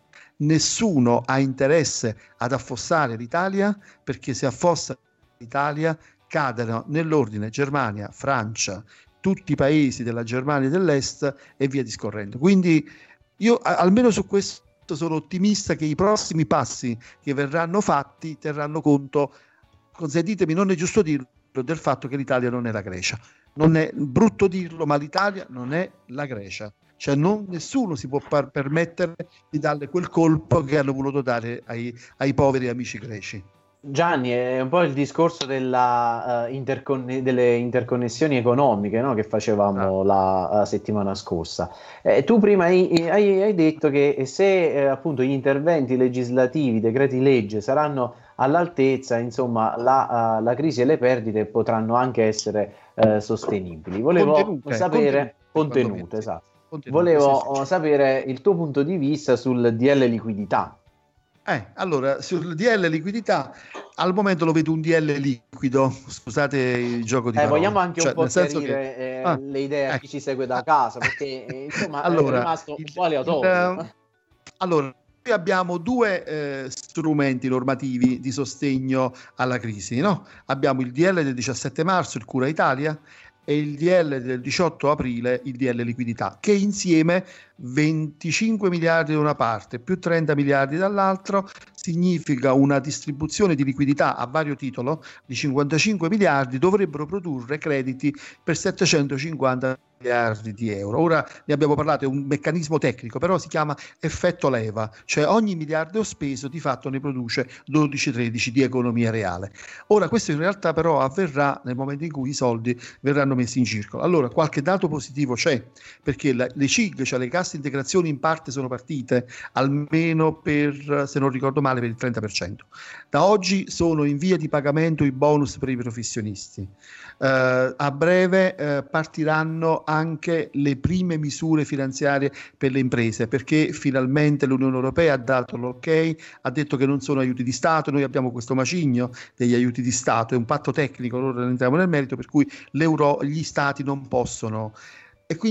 Nessuno ha interesse ad affossare l'Italia, perché se affossa l'Italia cadono nell'ordine Germania, Francia, tutti i paesi della Germania dell'Est e via discorrendo. Quindi io a- almeno su questo sono ottimista che i prossimi passi che verranno fatti terranno conto, consentitemi, non è giusto dirlo, del fatto che l'Italia non è la Grecia. Non è brutto dirlo, ma l'Italia non è la Grecia. Cioè non, nessuno si può par- permettere di darle quel colpo che hanno voluto dare ai, ai poveri amici greci. Gianni, è un po' il discorso della, uh, interconne- delle interconnessioni economiche, no? Che facevamo ah. la, la settimana scorsa. Eh, tu prima hai, hai, hai detto che se eh, appunto gli interventi legislativi, i decreti legge saranno all'altezza, insomma la, uh, la crisi e le perdite potranno anche essere uh, sostenibili. Volevo contenute, sapere contenute, contenute esatto. Contenute, Volevo sì, sì. sapere il tuo punto di vista sul D L liquidità. Eh, allora, sul D L liquidità, al momento lo vedo un D L liquido, scusate il gioco di eh, parole. Vogliamo anche cioè, un po' chiarire che... eh, ah, le idee a ecco. chi ci segue da casa, perché eh, insomma allora, è rimasto un il, po' aleatorio. Il, allora, noi abbiamo due eh, strumenti normativi di sostegno alla crisi, no? Abbiamo il D L del diciassette marzo, il Cura Italia, e il D L del diciotto aprile, il D L liquidità, che insieme venticinque miliardi da una parte più trenta miliardi dall'altro significa una distribuzione di liquidità a vario titolo di cinquantacinque miliardi, dovrebbero produrre crediti per settecentocinquanta miliardi di euro. Ora ne abbiamo parlato, è un meccanismo tecnico, però si chiama effetto leva, cioè ogni miliardo speso di fatto ne produce dodici tredici di economia reale. Ora questo in realtà però avverrà nel momento in cui i soldi verranno messi in circolo. Allora qualche dato positivo c'è, perché la, le C I G, cioè le casse integrazioni, in parte sono partite, almeno per, se non ricordo male, per il trenta per cento. Da oggi sono in via di pagamento i bonus per i professionisti. Uh, a breve uh, partiranno anche le prime misure finanziarie per le imprese, perché finalmente l'Unione Europea ha dato l'ok, ha detto che non sono aiuti di Stato. Noi abbiamo questo macigno degli aiuti di Stato, è un patto tecnico, ora entriamo nel merito, per cui l'euro, gli Stati non possono, e quindi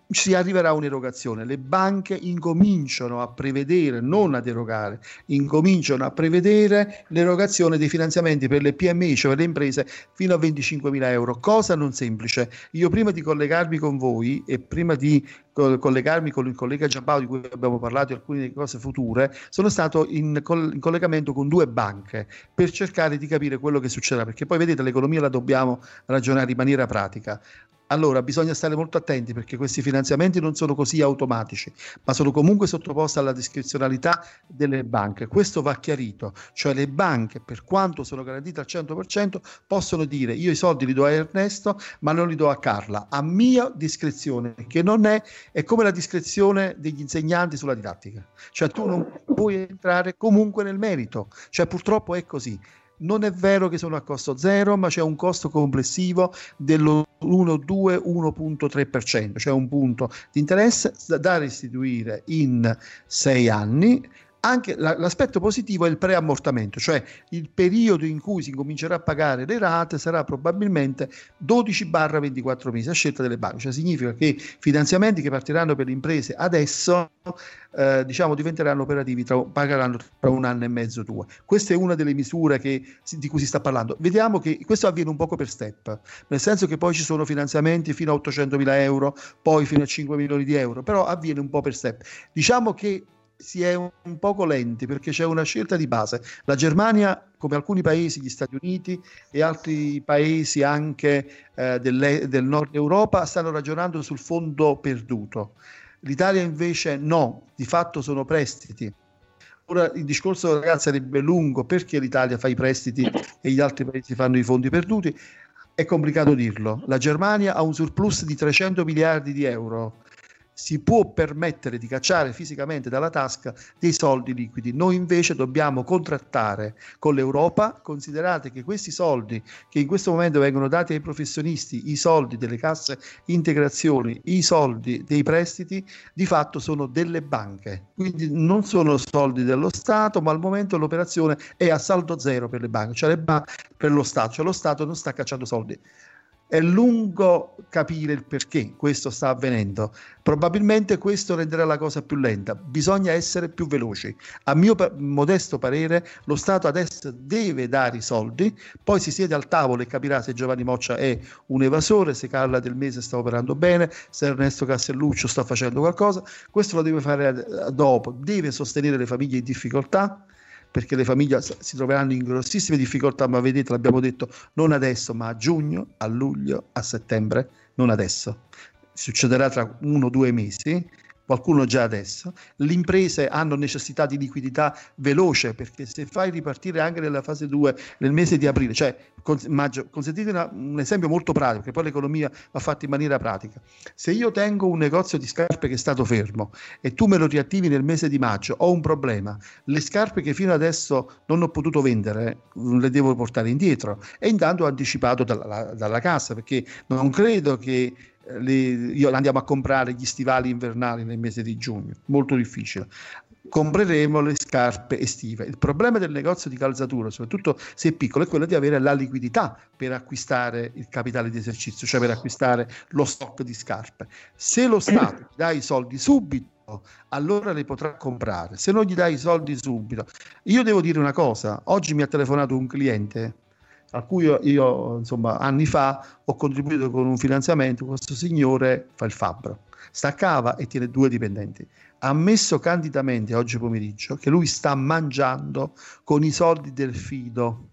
si arriverà a un'erogazione. Le banche incominciano a prevedere, non ad erogare, incominciano a prevedere l'erogazione dei finanziamenti per le P M I, cioè per le imprese, fino a venticinquemila euro, cosa non semplice. Io prima di collegarmi con voi e prima di collegarmi con il collega Giampaolo, di cui abbiamo parlato, alcune delle cose future, sono stato in, coll- in collegamento con due banche per cercare di capire quello che succederà, perché poi vedete l'economia la dobbiamo ragionare in maniera pratica. Allora bisogna stare molto attenti, perché questi finanziamenti non sono così automatici, ma sono comunque sottoposti alla discrezionalità delle banche. Questo va chiarito, cioè le banche, per quanto sono garantite al cento per cento, possono dire: io i soldi li do a Ernesto ma non li do a Carla, a mia discrezione, che non è, è come la discrezione degli insegnanti sulla didattica, cioè tu non puoi entrare comunque nel merito, cioè purtroppo è così. Non è vero che sono a costo zero, ma c'è un costo complessivo dello uno, due, uno virgola tre per cento, cioè un punto di interesse da restituire in sei anni. Anche l'aspetto positivo è il preammortamento, cioè il periodo in cui si comincerà a pagare le rate sarà probabilmente dodici ventiquattro mesi a scelta delle banche, cioè significa che finanziamenti che partiranno per le imprese adesso eh, diciamo diventeranno operativi, tra, pagheranno tra un anno e mezzo, due. Questa è una delle misure che, di cui si sta parlando. Vediamo che questo avviene un poco per step, nel senso che poi ci sono finanziamenti fino a ottocentomila euro, poi fino a cinque milioni di euro, però avviene un po' per step. Diciamo che si è un, un poco lenti, perché c'è una scelta di base. La Germania, come alcuni paesi, gli Stati Uniti e altri paesi anche eh, del, del nord Europa, stanno ragionando sul fondo perduto. L'Italia invece no, di fatto sono prestiti. Ora il discorso, ragazzi, sarebbe lungo: perché l'Italia fa i prestiti e gli altri paesi fanno i fondi perduti? È complicato dirlo. La Germania ha un surplus di trecento miliardi di euro. Si può permettere di cacciare fisicamente dalla tasca dei soldi liquidi. Noi invece dobbiamo contrattare con l'Europa. Considerate che questi soldi che in questo momento vengono dati ai professionisti, i soldi delle casse integrazioni, i soldi dei prestiti, di fatto sono delle banche, quindi non sono soldi dello Stato, ma al momento l'operazione è a saldo zero per le banche, cioè le banche per lo Stato, cioè lo Stato non sta cacciando soldi. È lungo capire il perché questo sta avvenendo. Probabilmente questo renderà la cosa più lenta. Bisogna essere più veloci. A mio pa- modesto parere, lo Stato adesso deve dare i soldi, poi si siede al tavolo e capirà se Giovanni Moccia è un evasore, se Carla Del Mese sta operando bene, se Ernesto Castelluccio sta facendo qualcosa. Questo lo deve fare dopo. Deve sostenere le famiglie in difficoltà, perché le famiglie si troveranno in grossissime difficoltà, ma vedete, l'abbiamo detto, non adesso, ma a giugno, a luglio, a settembre, non adesso. Succederà tra uno o due mesi, qualcuno già adesso. Le imprese hanno necessità di liquidità veloce, perché se fai ripartire anche nella fase due nel mese di aprile, cioè cons- maggio, consentite una, un esempio molto pratico, perché poi l'economia va fatta in maniera pratica. Se io tengo un negozio di scarpe che è stato fermo e tu me lo riattivi nel mese di maggio, ho un problema. Le scarpe che fino adesso non ho potuto vendere le devo portare indietro, e intanto ho anticipato dalla, dalla cassa, perché non credo che Le, io andiamo a comprare gli stivali invernali nel mese di giugno, molto difficile. Compreremo le scarpe estive. Il problema del negozio di calzatura, soprattutto se è piccolo, è quello di avere la liquidità per acquistare il capitale di esercizio, cioè per acquistare lo stock di scarpe. Se lo Stato dà i soldi subito, allora le potrà comprare. Se non gli dai i soldi subito, io devo dire una cosa: oggi mi ha telefonato un cliente a cui io, io insomma anni fa ho contribuito con un finanziamento. Questo signore fa il fabbro, staccava e tiene due dipendenti. Ha ammesso candidamente oggi pomeriggio che lui sta mangiando con i soldi del fido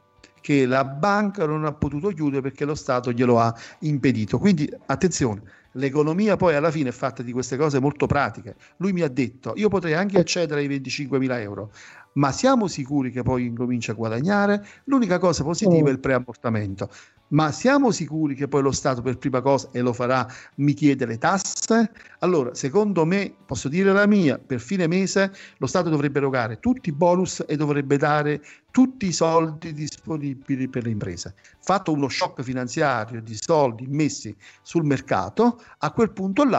che la banca non ha potuto chiudere perché lo Stato glielo ha impedito. Quindi attenzione, l'economia poi alla fine è fatta di queste cose molto pratiche. Lui mi ha detto: io potrei anche accedere ai venticinquemila euro, ma siamo sicuri che poi incomincia a guadagnare? L'unica cosa positiva è il preammortamento. Ma siamo sicuri che poi lo Stato per prima cosa, e lo farà, mi chiede le tasse? Allora, secondo me, posso dire la mia, per fine mese lo Stato dovrebbe erogare tutti i bonus e dovrebbe dare tutti i soldi disponibili per le imprese. Fatto uno shock finanziario di soldi messi sul mercato, a quel punto là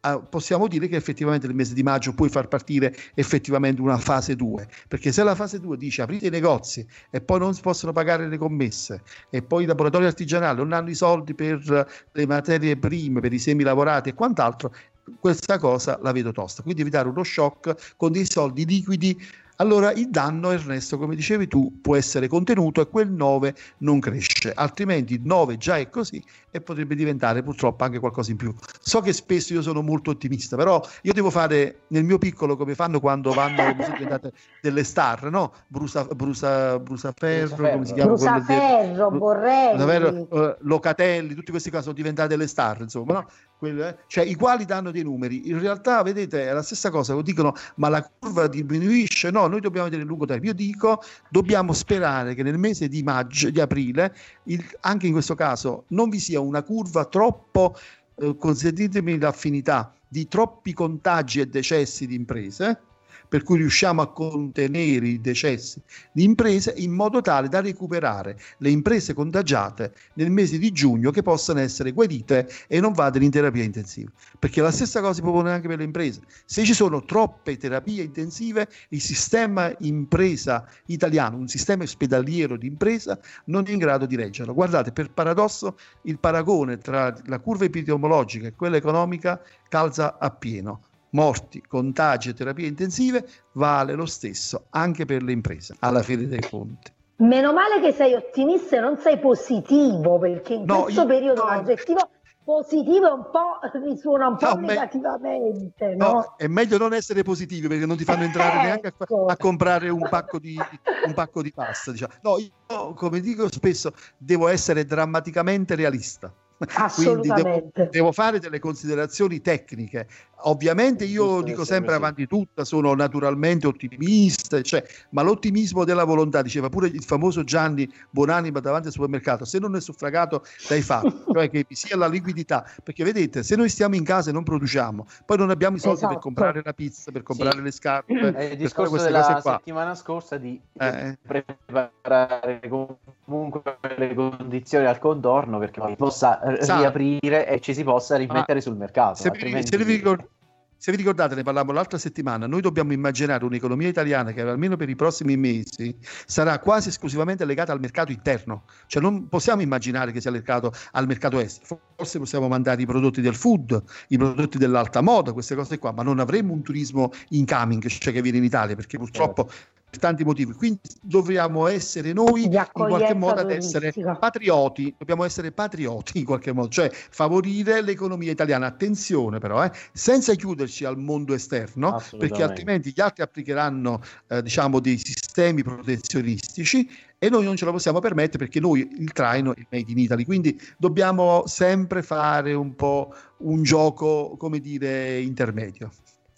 eh, possiamo dire che effettivamente nel mese di maggio puoi far partire effettivamente una fase due, perché se la fase due dice aprite i negozi e poi non si possono pagare le commesse e poi i laboratori artigianali non hanno i soldi per le materie prime, per i semi lavorati e quant'altro, questa cosa la vedo tosta. Quindi evitare uno shock con dei soldi liquidi, allora il danno, Ernesto, come dicevi tu, può essere contenuto e quel nove non cresce, altrimenti il nove già è così e potrebbe diventare purtroppo anche qualcosa in più. So che spesso io sono molto ottimista, però io devo fare nel mio piccolo come fanno quando vanno sono diventate delle star, no? Brusa, Brusa, Brusaferro, Brusaferro. come si chiama? Brusaferro, Bru- Borrelli. Brusaferro, uh, Locatelli, tutti questi qua sono diventate delle star, insomma, no? Quelle, cioè i quali danno dei numeri, in realtà vedete è la stessa cosa, dicono ma la curva diminuisce, no, noi dobbiamo vedere il lungo termine. Io dico dobbiamo sperare che nel mese di maggio, di aprile, il, anche in questo caso non vi sia una curva troppo, eh, consentitemi l'affinità, di troppi contagi e decessi di imprese, per cui riusciamo a contenere i decessi di imprese in modo tale da recuperare le imprese contagiate nel mese di giugno, che possano essere guarite e non vadano in terapia intensiva, perché la stessa cosa si propone anche per le imprese. Se ci sono troppe terapie intensive, il sistema impresa italiano, un sistema ospedaliero di impresa, non è in grado di reggerlo. Guardate, per paradosso il paragone tra la curva epidemiologica e quella economica calza appieno. Morti, contagi e terapie intensive vale lo stesso anche per le imprese, alla fine dei conti. Meno male che sei ottimista e non sei positivo, perché in No, questo io- periodo no. l'aggettivo positivo è un po', risuona un po' No, me- negativamente, no? No, è meglio non essere positivi perché non ti fanno entrare neanche a, Ecco. a comprare un pacco di, un pacco di pasta. Diciamo. No, io, come dico spesso, devo essere drammaticamente realista. Quindi devo, Assolutamente. devo fare delle considerazioni tecniche. Ovviamente io Giusto dico essere sempre così. avanti tutta, sono naturalmente ottimista, cioè, ma l'ottimismo della volontà, diceva pure il famoso Gianni Buonanima davanti al supermercato, se non è suffragato dai fatti, cioè che vi sia la liquidità, perché vedete, se noi stiamo in casa e non produciamo, poi non abbiamo i soldi Esatto. per comprare la pizza, per comprare Sì. le scarpe, È il per fare discorso queste della cose qua. settimana scorsa di Eh. preparare comunque le condizioni al contorno perché poi possa eh, Sa- riaprire e ci si possa rimettere Ma sul mercato. Se vi, altrimenti... se vi ricor- se vi ricordate, ne parlavamo l'altra settimana, noi dobbiamo immaginare un'economia italiana che almeno per i prossimi mesi sarà quasi esclusivamente legata al mercato interno, cioè non possiamo immaginare che sia legato al mercato estero. Forse possiamo mandare i prodotti del food, i prodotti dell'alta moda, queste cose qua, ma non avremo un turismo incoming, cioè che viene in Italia, perché purtroppo per tanti motivi. Quindi dobbiamo essere noi Di in qualche accoglienza modo ad essere turistica. patrioti, dobbiamo essere patrioti in qualche modo, cioè favorire l'economia italiana. Attenzione però, eh, senza chiuderci al mondo esterno, Assolutamente. perché altrimenti gli altri applicheranno eh, diciamo dei sistemi protezionistici e noi non ce la possiamo permettere, perché noi il traino è il made in Italy, quindi dobbiamo sempre fare un po' un gioco, come dire, intermedio.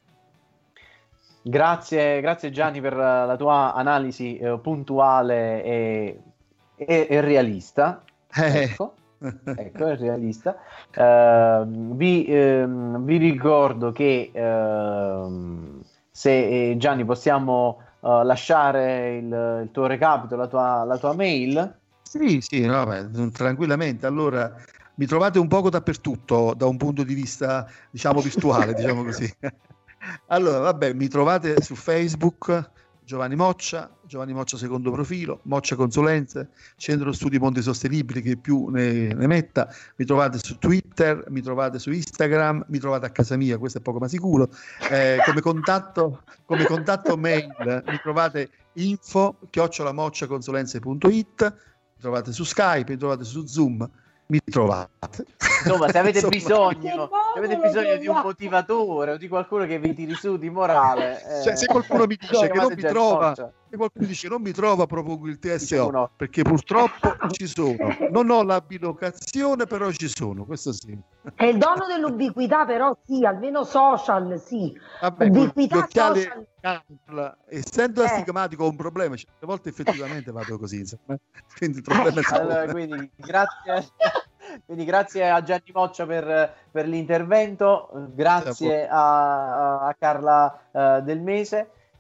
Grazie, grazie Gianni per la tua analisi eh, puntuale e, e- e realista. Eh. Ecco, ecco, è realista. Eh, vi, ehm, vi ricordo che ehm, se eh, Gianni possiamo eh, lasciare il, il tuo recapito, la tua, la tua mail. Sì, sì, no, beh, tranquillamente. Allora, mi trovate un poco dappertutto da un punto di vista, diciamo, virtuale, diciamo così. Allora, vabbè, mi trovate su Facebook, Giovanni Moccia, Giovanni Moccia secondo profilo, Moccia Consulenze, Centro Studi Monti Sostenibili, che più ne, ne metta. Mi trovate su Twitter, mi trovate su Instagram, mi trovate a casa mia, questo è poco ma sicuro. Eh, come contatto, come contatto mail mi trovate info chiocciola mocciaconsulenze punto it, mi trovate su Skype, mi trovate su Zoom, mi trovate. Insomma, se avete Insomma, bisogno, se avete modo bisogno di un trovato. motivatore o di qualcuno che vi tiri su di morale, Cioè, se qualcuno mi dice che non mi chiamate Gianni trova, Moccia. se qualcuno dice non mi trova, propongo il T S Diciamo O, no. perché purtroppo ci sono. Non ho la bilocazione, però ci sono, questo sì. È il dono dell'ubiquità, però sì, almeno social, sì. Vabbè, con gli Ubiquità occhiali, social. essendo Eh. astigmatico ho un problema, certe volte effettivamente vado così, insomma. Quindi il problema è solo- Allora, quindi grazie, quindi grazie a Gianni Moccia per, per l'intervento, grazie a, a Carla eh, Del Mese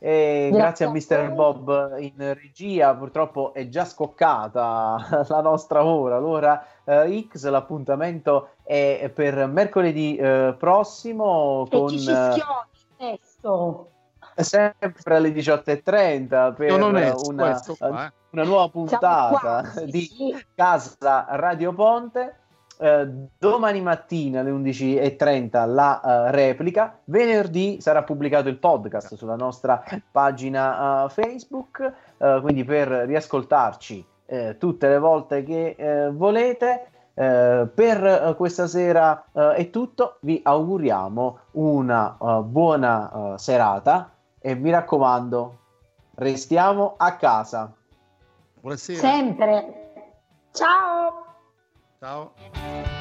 E grazie, grazie a mister a Bob in regia. Purtroppo è già scoccata la nostra ora, l'ora eh, X. L'appuntamento è per mercoledì eh, prossimo e con chi ci schioni adesso sempre alle diciotto e trenta per una, qua, eh. una nuova puntata qua, sì, di sì. Casa Radio Ponte. Uh, domani mattina alle undici e trenta la uh, replica, venerdì sarà pubblicato il podcast sulla nostra pagina uh, Facebook, uh, quindi per riascoltarci uh, tutte le volte che uh, volete. Uh, per uh, questa sera uh, è tutto, vi auguriamo una uh, buona uh, serata e mi raccomando, restiamo a casa. Buonasera. Sempre. Ciao. Ciao.